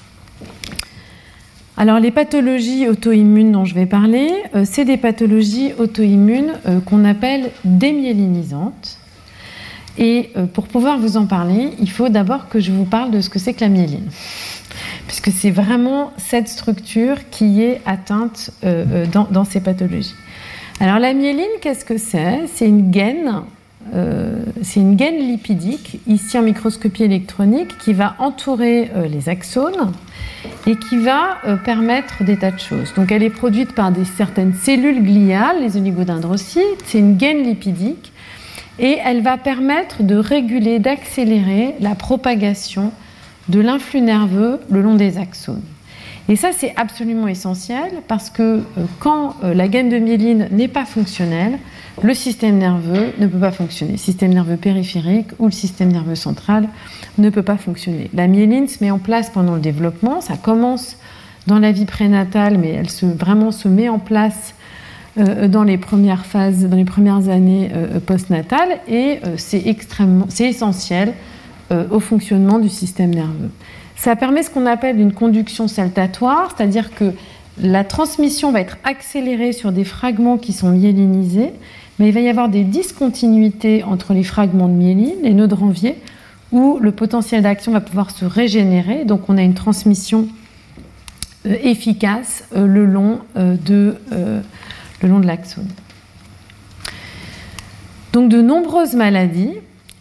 Alors, les pathologies auto-immunes dont je vais parler, euh, c'est des pathologies auto-immunes euh, qu'on appelle démyélinisantes. Et euh, pour pouvoir vous en parler, il faut d'abord que je vous parle de ce que c'est que la myéline. Puisque c'est vraiment cette structure qui est atteinte euh, dans, dans ces pathologies. Alors, la myéline, qu'est-ce que c'est ? C'est une gaine, euh, c'est une gaine lipidique, ici en microscopie électronique, qui va entourer euh, les axones et qui va euh, permettre des tas de choses. Donc, elle est produite par des, certaines cellules gliales, les oligodendrocytes. C'est une gaine lipidique et elle va permettre de réguler, d'accélérer la propagation de l'influx nerveux le long des axones. Et ça, c'est absolument essentiel parce que euh, quand euh, la gaine de myéline n'est pas fonctionnelle, le système nerveux ne peut pas fonctionner. Le système nerveux périphérique ou le système nerveux central ne peut pas fonctionner. La myéline se met en place pendant le développement, ça commence dans la vie prénatale, mais elle se, vraiment se met en place euh, dans les premières phases, dans les premières années euh, postnatales, et euh, c'est extrêmement, c'est essentiel euh, au fonctionnement du système nerveux. Ça permet ce qu'on appelle une conduction saltatoire, c'est-à-dire que la transmission va être accélérée sur des fragments qui sont myélinisés, mais il va y avoir des discontinuités entre les fragments de myéline, les nœuds de Ranvier, où le potentiel d'action va pouvoir se régénérer. Donc on a une transmission euh, efficace euh, le, long, euh, de, euh, le long de l'axone. Donc de nombreuses maladies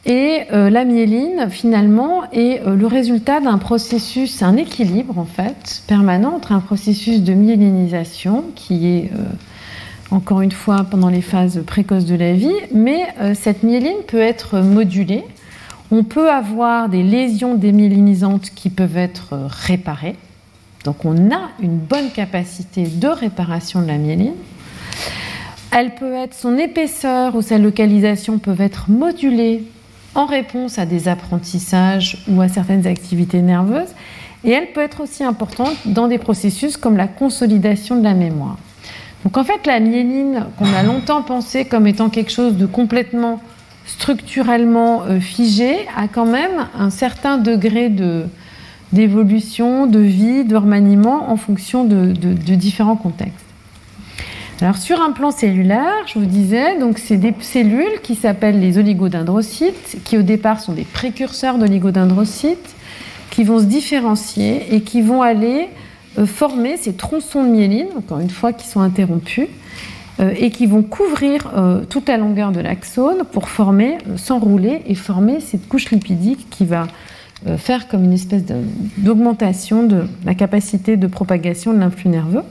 Et euh, la myéline, finalement, est euh, le résultat d'un processus, un équilibre, en fait, permanent entre un processus de myélinisation, qui est, euh, encore une fois, pendant les phases précoces de la vie, mais euh, cette myéline peut être modulée. On peut avoir des lésions démyélinisantes qui peuvent être euh, réparées. Donc, on a une bonne capacité de réparation de la myéline. Elle peut être, son épaisseur ou sa localisation peuvent être modulées en réponse à des apprentissages ou à certaines activités nerveuses, et elle peut être aussi importante dans des processus comme la consolidation de la mémoire. Donc en fait, la myéline, qu'on a longtemps pensé comme étant quelque chose de complètement structurellement euh, figé, a quand même un certain degré de, d'évolution, de vie, de remaniement en fonction de, de, de différents contextes. Alors sur un plan cellulaire, je vous disais, donc c'est des cellules qui s'appellent les oligodendrocytes, qui au départ sont des précurseurs d'oligodendrocytes, qui vont se différencier et qui vont aller euh, former ces tronçons de myéline, encore une fois, qui sont interrompus, euh, et qui vont couvrir euh, toute la longueur de l'axone pour former, euh, s'enrouler et former cette couche lipidique qui va euh, faire comme une espèce de, d'augmentation de la capacité de propagation de l'influx nerveux.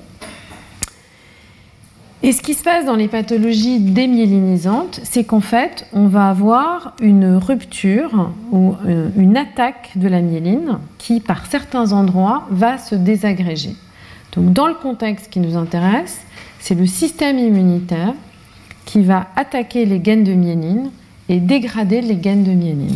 Et ce qui se passe dans les pathologies démyélinisantes, c'est qu'en fait, on va avoir une rupture ou une attaque de la myéline qui, par certains endroits, va se désagréger. Donc, dans le contexte qui nous intéresse, c'est le système immunitaire qui va attaquer les gaines de myéline et dégrader les gaines de myéline.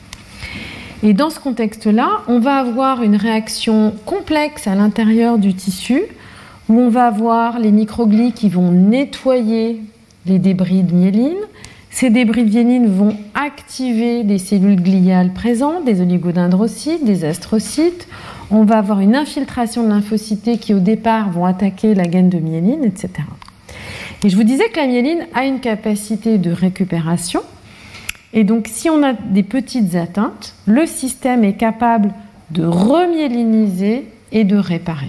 Et dans ce contexte-là, on va avoir une réaction complexe à l'intérieur du tissu, où on va avoir les microglies qui vont nettoyer les débris de myéline. Ces débris de myéline vont activer les cellules gliales présentes, des oligodendrocytes, des astrocytes. On va avoir une infiltration de lymphocytes qui, au départ, vont attaquer la gaine de myéline, et cetera. Et je vous disais que la myéline a une capacité de récupération. Et donc, si on a des petites atteintes, le système est capable de remyéliniser et de réparer.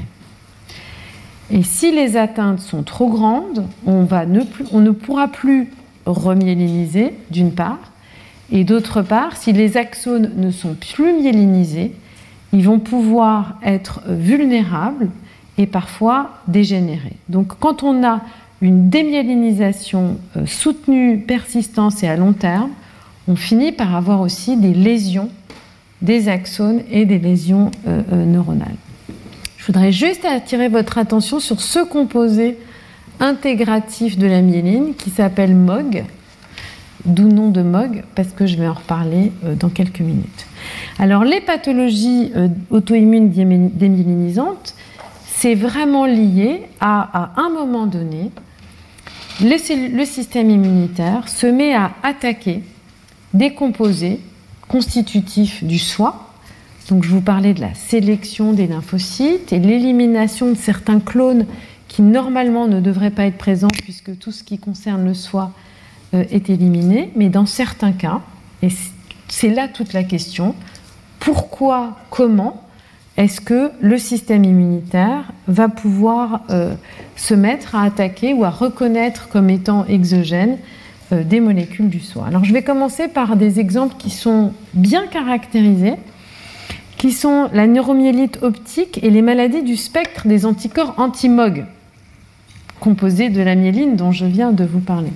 Et si les atteintes sont trop grandes, on, va ne, plus, on ne pourra plus remyéliniser, d'une part, et d'autre part, si les axones ne sont plus myélinisés, ils vont pouvoir être vulnérables et parfois dégénérer. Donc quand on a une démyélinisation soutenue, persistante et à long terme, on finit par avoir aussi des lésions des axones et des lésions euh, euh, neuronales. Je voudrais juste attirer votre attention sur ce composé intégratif de la myéline qui s'appelle M O G, d'où nom de M O G, parce que je vais en reparler dans quelques minutes. Alors, les pathologies auto-immunes démyélinisantes, c'est vraiment lié à, à un moment donné, le, le système immunitaire se met à attaquer des composés constitutifs du soi. Donc, je vous parlais de la sélection des lymphocytes et l'élimination de certains clones qui, normalement, ne devraient pas être présents puisque tout ce qui concerne le soi euh, est éliminé. Mais dans certains cas, et c'est là toute la question, pourquoi, comment est-ce que le système immunitaire va pouvoir euh, se mettre à attaquer ou à reconnaître comme étant exogènes euh, des molécules du soi? Alors, je vais commencer par des exemples qui sont bien caractérisés, qui sont la neuromyélite optique et les maladies du spectre des anticorps anti-M O G, composés de la myéline dont je viens de vous parler.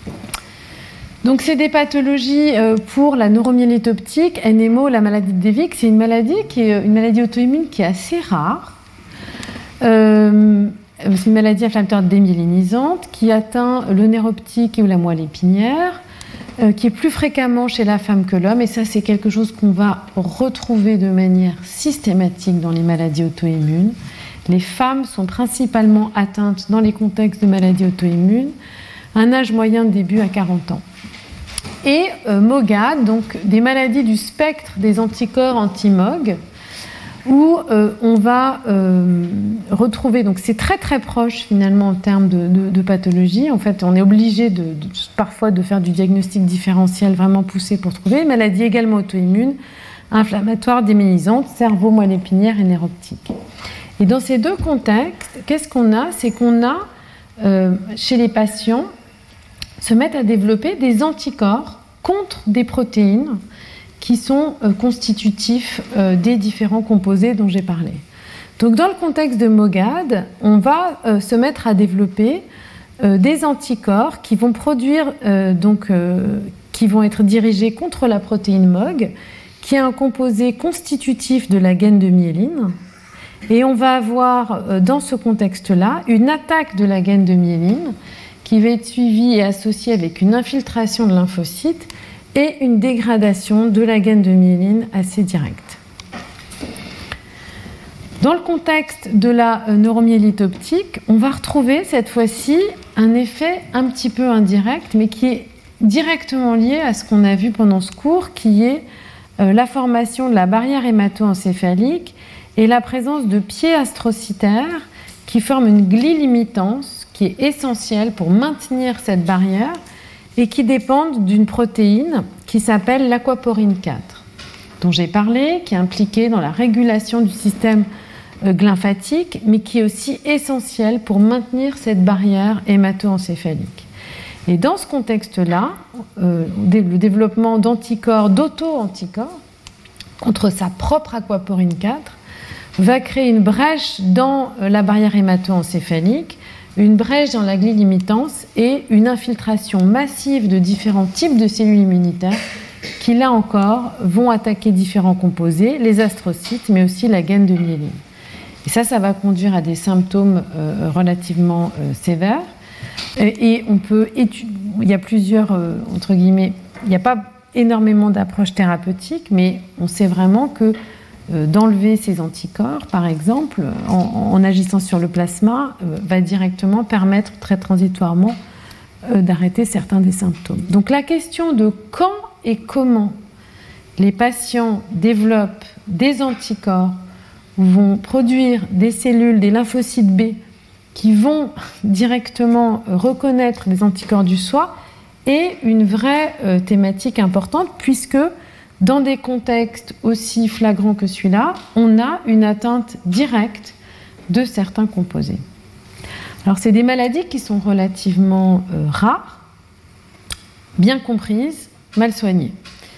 Donc, c'est des pathologies pour la neuromyélite optique, N M O, la maladie de Devic. C'est une maladie qui est une maladie auto-immune qui est assez rare. Euh, c'est une maladie inflammatoire démyélinisante qui atteint le nerf optique ou la moelle épinière, qui est plus fréquemment chez la femme que l'homme, et ça c'est quelque chose qu'on va retrouver de manière systématique dans les maladies auto-immunes. Les femmes sont principalement atteintes dans les contextes de maladies auto-immunes, un âge moyen de début à quarante ans. Et euh, M O G A D, donc des maladies du spectre des anticorps anti-M O G, où euh, on va euh, retrouver, donc c'est très très proche finalement en termes de, de, de pathologie. En fait, on est obligé de, de, parfois de faire du diagnostic différentiel vraiment poussé pour trouver. Maladie également auto-immune, inflammatoire, démyélinisante, cerveau, moelle épinière et nerf optique. Et dans ces deux contextes, qu'est-ce qu'on a? C'est qu'on a, euh, chez les patients, se mettent à développer des anticorps contre des protéines qui sont euh, constitutifs euh, des différents composés dont j'ai parlé. Donc dans le contexte de MOGAD, on va euh, se mettre à développer euh, des anticorps qui vont produire, euh, donc, euh, qui vont être dirigés contre la protéine M O G, qui est un composé constitutif de la gaine de myéline. Et on va avoir euh, dans ce contexte-là une attaque de la gaine de myéline qui va être suivie et associée avec une infiltration de lymphocytes et une dégradation de la gaine de myéline assez directe. Dans le contexte de la neuromyélite optique, on va retrouver cette fois-ci un effet un petit peu indirect, mais qui est directement lié à ce qu'on a vu pendant ce cours, qui est euh, la formation de la barrière hémato-encéphalique et la présence de pieds astrocytaires qui forment une glie limitance qui est essentielle pour maintenir cette barrière et qui dépendent d'une protéine qui s'appelle l'aquaporine quatre, dont j'ai parlé, qui est impliquée dans la régulation du système lymphatique, mais qui est aussi essentielle pour maintenir cette barrière hémato-encéphalique. Et dans ce contexte-là, euh, le développement d'anticorps, d'auto-anticorps, contre sa propre aquaporine quatre, va créer une brèche dans la barrière hémato-encéphalique, une brèche dans la glie limitance et une infiltration massive de différents types de cellules immunitaires qui, là encore, vont attaquer différents composés, les astrocytes, mais aussi la gaine de myéline. Et ça, ça va conduire à des symptômes euh, relativement euh, sévères. Et, et on peut étudier, il y a plusieurs, euh, entre guillemets, il n'y a pas énormément d'approches thérapeutiques, mais on sait vraiment que d'enlever ces anticorps, par exemple, en, en agissant sur le plasma, euh, va directement permettre très transitoirement euh, d'arrêter certains des symptômes. Donc la question de quand et comment les patients développent des anticorps ou vont produire des cellules, des lymphocytes B qui vont directement reconnaître les anticorps du soi est une vraie euh, thématique importante, puisque dans des contextes aussi flagrants que celui-là, on a une atteinte directe de certains composés. Alors, c'est des maladies qui sont relativement euh, rares, bien comprises, mal soignées.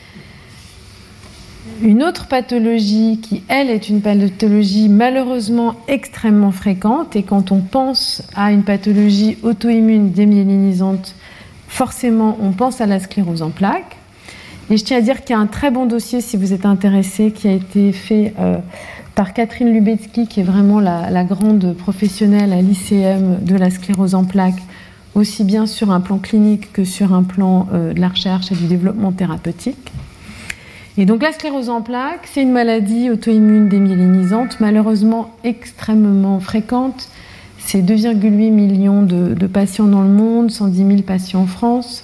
Une autre pathologie qui, elle, est une pathologie malheureusement extrêmement fréquente, et quand on pense à une pathologie auto-immune démyélinisante, forcément, on pense à la sclérose en plaques. Et je tiens à dire qu'il y a un très bon dossier, si vous êtes intéressé, qui a été fait euh, par Catherine Lubetsky, qui est vraiment la, la grande professionnelle à l'I C M de la sclérose en plaques, aussi bien sur un plan clinique que sur un plan euh, de la recherche et du développement thérapeutique. Et donc la sclérose en plaques, c'est une maladie auto-immune démyélinisante, malheureusement extrêmement fréquente. C'est deux virgule huit millions de, de patients dans le monde, cent dix mille patients en France,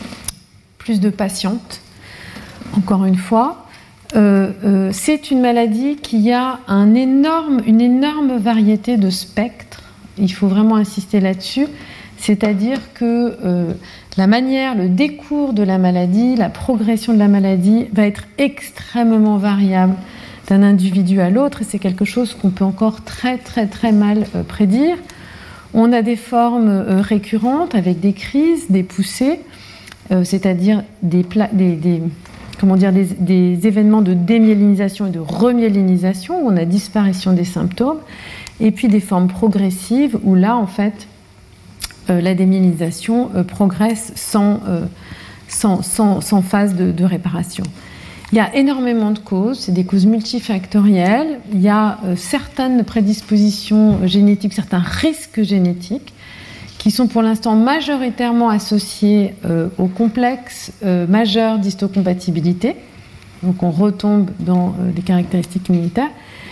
plus de patientes. Encore une fois, euh, euh, c'est une maladie qui a un énorme, une énorme variété de spectres. Il faut vraiment insister là-dessus. C'est-à-dire que euh, la manière, le décours de la maladie, la progression de la maladie va être extrêmement variable d'un individu à l'autre, et c'est quelque chose qu'on peut encore très très très mal euh, prédire. On a des formes euh, récurrentes avec des crises, des poussées, euh, c'est-à-dire des, pla- des, des comment dire, des, des événements de démyélinisation et de remyélinisation, où on a disparition des symptômes, et puis des formes progressives, où là, en fait, euh, la démyélinisation euh, progresse sans, euh, sans, sans, sans phase de, de réparation. Il y a énormément de causes, c'est des causes multifactorielles, il y a euh, certaines prédispositions génétiques, certains risques génétiques, qui sont pour l'instant majoritairement associés euh, au complexe euh, majeur d'histocompatibilité. Donc on retombe dans euh, des caractéristiques immunitaires,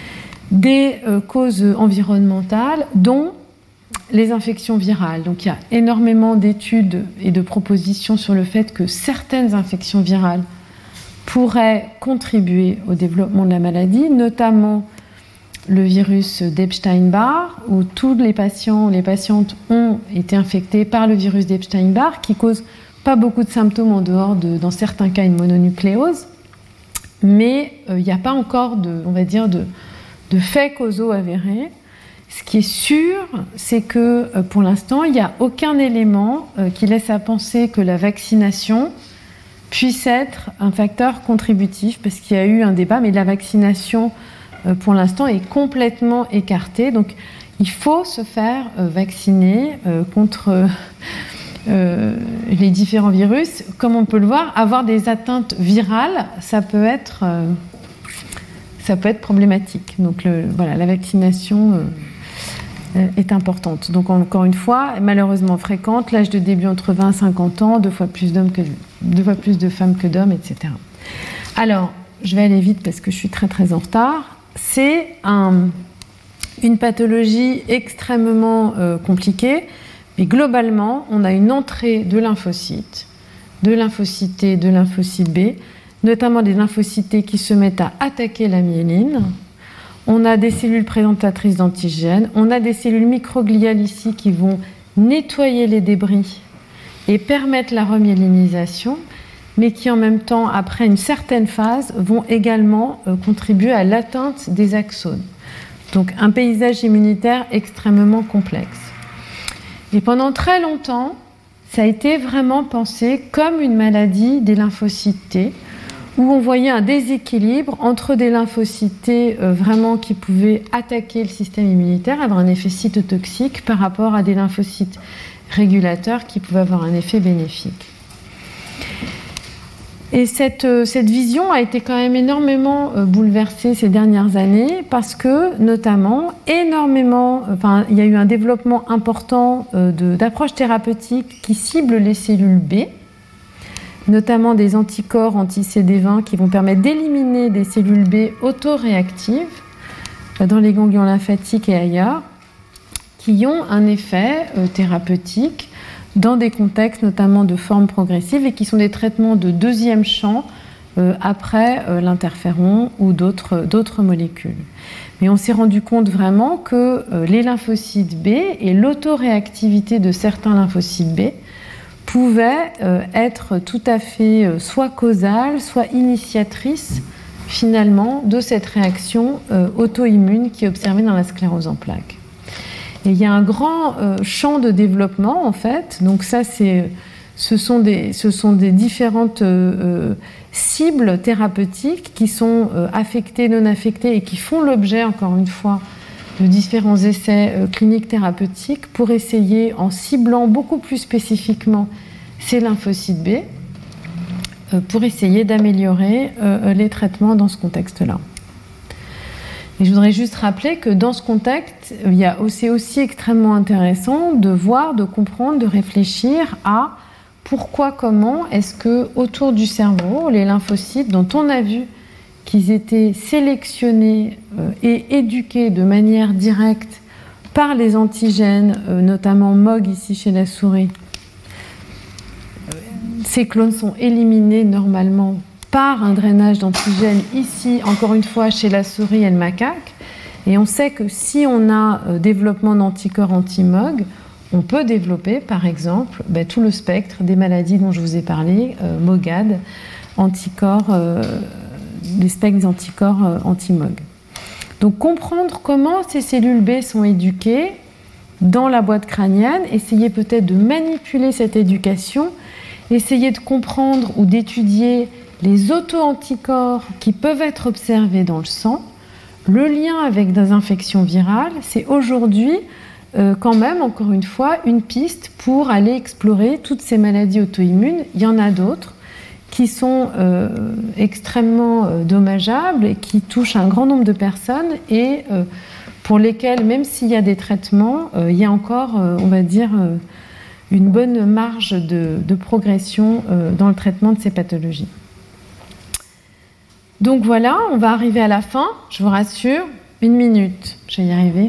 des euh, causes environnementales, dont les infections virales. Donc il y a énormément d'études et de propositions sur le fait que certaines infections virales pourraient contribuer au développement de la maladie, notamment le virus d'Epstein-Barr, où tous les patients, les patientes ont été infectés par le virus d'Epstein-Barr, qui cause pas beaucoup de symptômes en dehors de, dans certains cas, une mononucléose, mais il euh, n'y a pas encore de, on va dire, de, de faits causaux avérés. Ce qui est sûr, c'est que euh, pour l'instant, il n'y a aucun élément euh, qui laisse à penser que la vaccination puisse être un facteur contributif, parce qu'il y a eu un débat, mais la vaccination, euh, pour l'instant, est complètement écartée. Donc, il faut se faire euh, vacciner euh, contre euh, les différents virus. Comme on peut le voir, avoir des atteintes virales, ça peut être, euh, ça peut être problématique. Donc, le, voilà, la vaccination euh, est importante. Donc, encore une fois, malheureusement fréquente, l'âge de début entre vingt et cinquante ans, deux fois plus d'hommes que deux fois plus de femmes que d'hommes, et cetera. Alors, je vais aller vite parce que je suis très très en retard. C'est un, une pathologie extrêmement euh, compliquée, mais globalement, on a une entrée de lymphocytes, de lymphocytes T, de lymphocytes B, notamment des lymphocytes T qui se mettent à attaquer la myéline. On a des cellules présentatrices d'antigènes, on a des cellules microgliales ici qui vont nettoyer les débris et permettre la remyélinisation, mais qui en même temps, après une certaine phase, vont également euh, contribuer à l'atteinte des axones. Donc un paysage immunitaire extrêmement complexe. Et pendant très longtemps, ça a été vraiment pensé comme une maladie des lymphocytes T, où on voyait un déséquilibre entre des lymphocytes T euh, vraiment qui pouvaient attaquer le système immunitaire, avoir un effet cytotoxique, par rapport à des lymphocytes régulateurs qui pouvaient avoir un effet bénéfique. Et cette, cette vision a été quand même énormément bouleversée ces dernières années parce que, notamment, énormément, enfin, il y a eu un développement important de, d'approches thérapeutiques qui ciblent les cellules B, notamment des anticorps anti-C D vingt qui vont permettre d'éliminer des cellules B autoréactives dans les ganglions lymphatiques et ailleurs, qui ont un effet euh, thérapeutique dans des contextes notamment de formes progressives et qui sont des traitements de deuxième champ euh, après euh, l'interféron ou d'autres, d'autres molécules. Mais on s'est rendu compte vraiment que euh, les lymphocytes B et l'autoréactivité de certains lymphocytes B pouvaient euh, être tout à fait euh, soit causales, soit initiatrices finalement de cette réaction euh, auto-immune qui est observée dans la sclérose en plaques. Et il y a un grand euh, champ de développement, en fait. Donc ça, c'est, ce, sont des, ce sont des différentes euh, cibles thérapeutiques qui sont euh, affectées, non affectées, et qui font l'objet, encore une fois, de différents essais euh, cliniques thérapeutiques pour essayer, en ciblant beaucoup plus spécifiquement ces lymphocytes B, euh, pour essayer d'améliorer euh, les traitements dans ce contexte-là. Et je voudrais juste rappeler que dans ce contexte, il y a aussi, aussi extrêmement intéressant de voir, de comprendre, de réfléchir à pourquoi, comment est-ce que autour du cerveau, les lymphocytes dont on a vu qu'ils étaient sélectionnés euh, et éduqués de manière directe par les antigènes, euh, notamment M O G ici chez la souris, euh, ces clones sont éliminés normalement par un drainage d'antigènes ici, encore une fois, chez la souris et le macaque. Et on sait que si on a euh, développement d'anticorps anti-M O G, on peut développer, par exemple, ben, tout le spectre des maladies dont je vous ai parlé, euh, MOGAD, anticorps, euh, les spectres des anticorps euh, anti-M O G. Donc comprendre comment ces cellules B sont éduquées dans la boîte crânienne, essayer peut-être de manipuler cette éducation, essayer de comprendre ou d'étudier les auto-anticorps qui peuvent être observés dans le sang, le lien avec des infections virales, c'est aujourd'hui euh, quand même, encore une fois, une piste pour aller explorer toutes ces maladies auto-immunes. Il y en a d'autres qui sont euh, extrêmement euh, dommageables et qui touchent un grand nombre de personnes et euh, pour lesquelles, même s'il y a des traitements, euh, il y a encore, euh, on va dire, euh, une bonne marge de, de progression euh, dans le traitement de ces pathologies. Donc voilà, on va arriver à la fin, je vous rassure, une minute, je vais y arriver.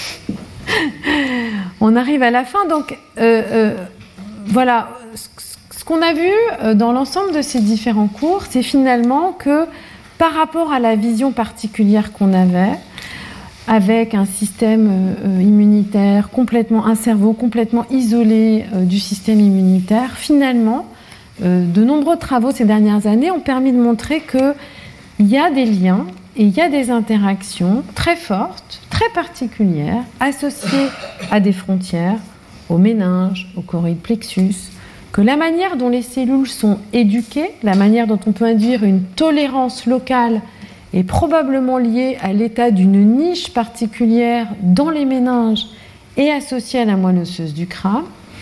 On arrive à la fin, donc euh, euh, voilà, ce qu'on a vu dans l'ensemble de ces différents cours, c'est finalement que par rapport à la vision particulière qu'on avait, avec un système euh, immunitaire complètement, un cerveau complètement isolé euh, du système immunitaire, finalement, euh, de nombreux travaux ces dernières années ont permis de montrer que il y a des liens et il y a des interactions très fortes, très particulières, associées à des frontières, au méninge, au choroïde plexus, que la manière dont les cellules sont éduquées, la manière dont on peut induire une tolérance locale est probablement liée à l'état d'une niche particulière dans les méninges et associée à la moelle osseuse du crâne,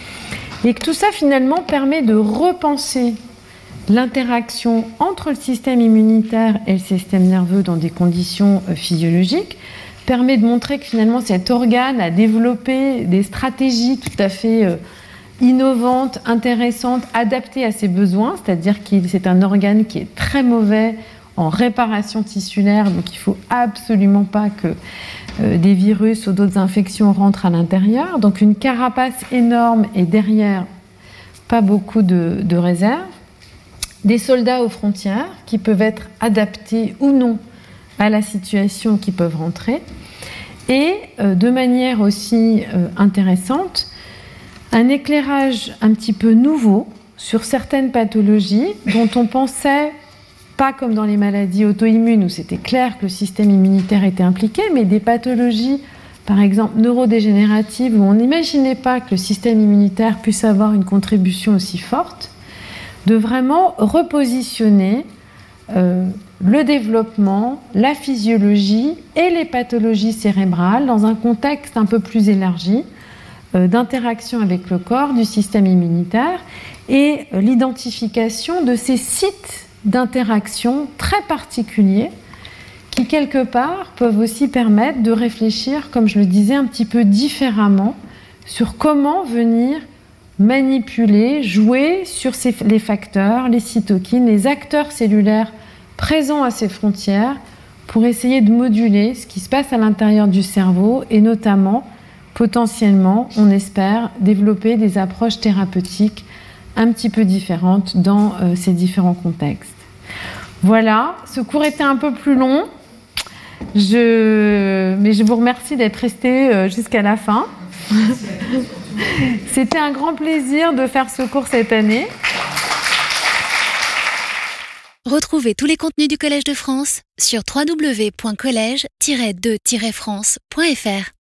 et que tout ça finalement permet de repenser l'interaction entre le système immunitaire et le système nerveux dans des conditions physiologiques, permet de montrer que finalement cet organe a développé des stratégies tout à fait innovantes, intéressantes, adaptées à ses besoins, c'est-à-dire que c'est un organe qui est très mauvais en réparation tissulaire, donc il ne faut absolument pas que euh, des virus ou d'autres infections rentrent à l'intérieur. Donc une carapace énorme et derrière, pas beaucoup de, de réserve. Des soldats aux frontières qui peuvent être adaptés ou non à la situation qui peuvent rentrer. Et euh, de manière aussi euh, intéressante, un éclairage un petit peu nouveau sur certaines pathologies dont on pensait, pas comme dans les maladies auto-immunes où c'était clair que le système immunitaire était impliqué, mais des pathologies, par exemple neurodégénératives, où on n'imaginait pas que le système immunitaire puisse avoir une contribution aussi forte, de vraiment repositionner euh, le développement, la physiologie et les pathologies cérébrales dans un contexte un peu plus élargi euh, d'interaction avec le corps, du système immunitaire et euh, l'identification de ces sites d'interaction très particuliers qui, quelque part, peuvent aussi permettre de réfléchir, comme je le disais, un petit peu différemment sur comment venir manipuler, jouer sur ces, les facteurs, les cytokines, les acteurs cellulaires présents à ces frontières pour essayer de moduler ce qui se passe à l'intérieur du cerveau et notamment, potentiellement, on espère, développer des approches thérapeutiques un petit peu différentes dans euh, ces différents contextes. Voilà, ce cours était un peu plus long, je... mais je vous remercie d'être resté jusqu'à la fin. C'était un grand plaisir de faire ce cours cette année. Retrouvez tous les contenus du Collège de France sur w w w point collège tiret de tiret france point f r.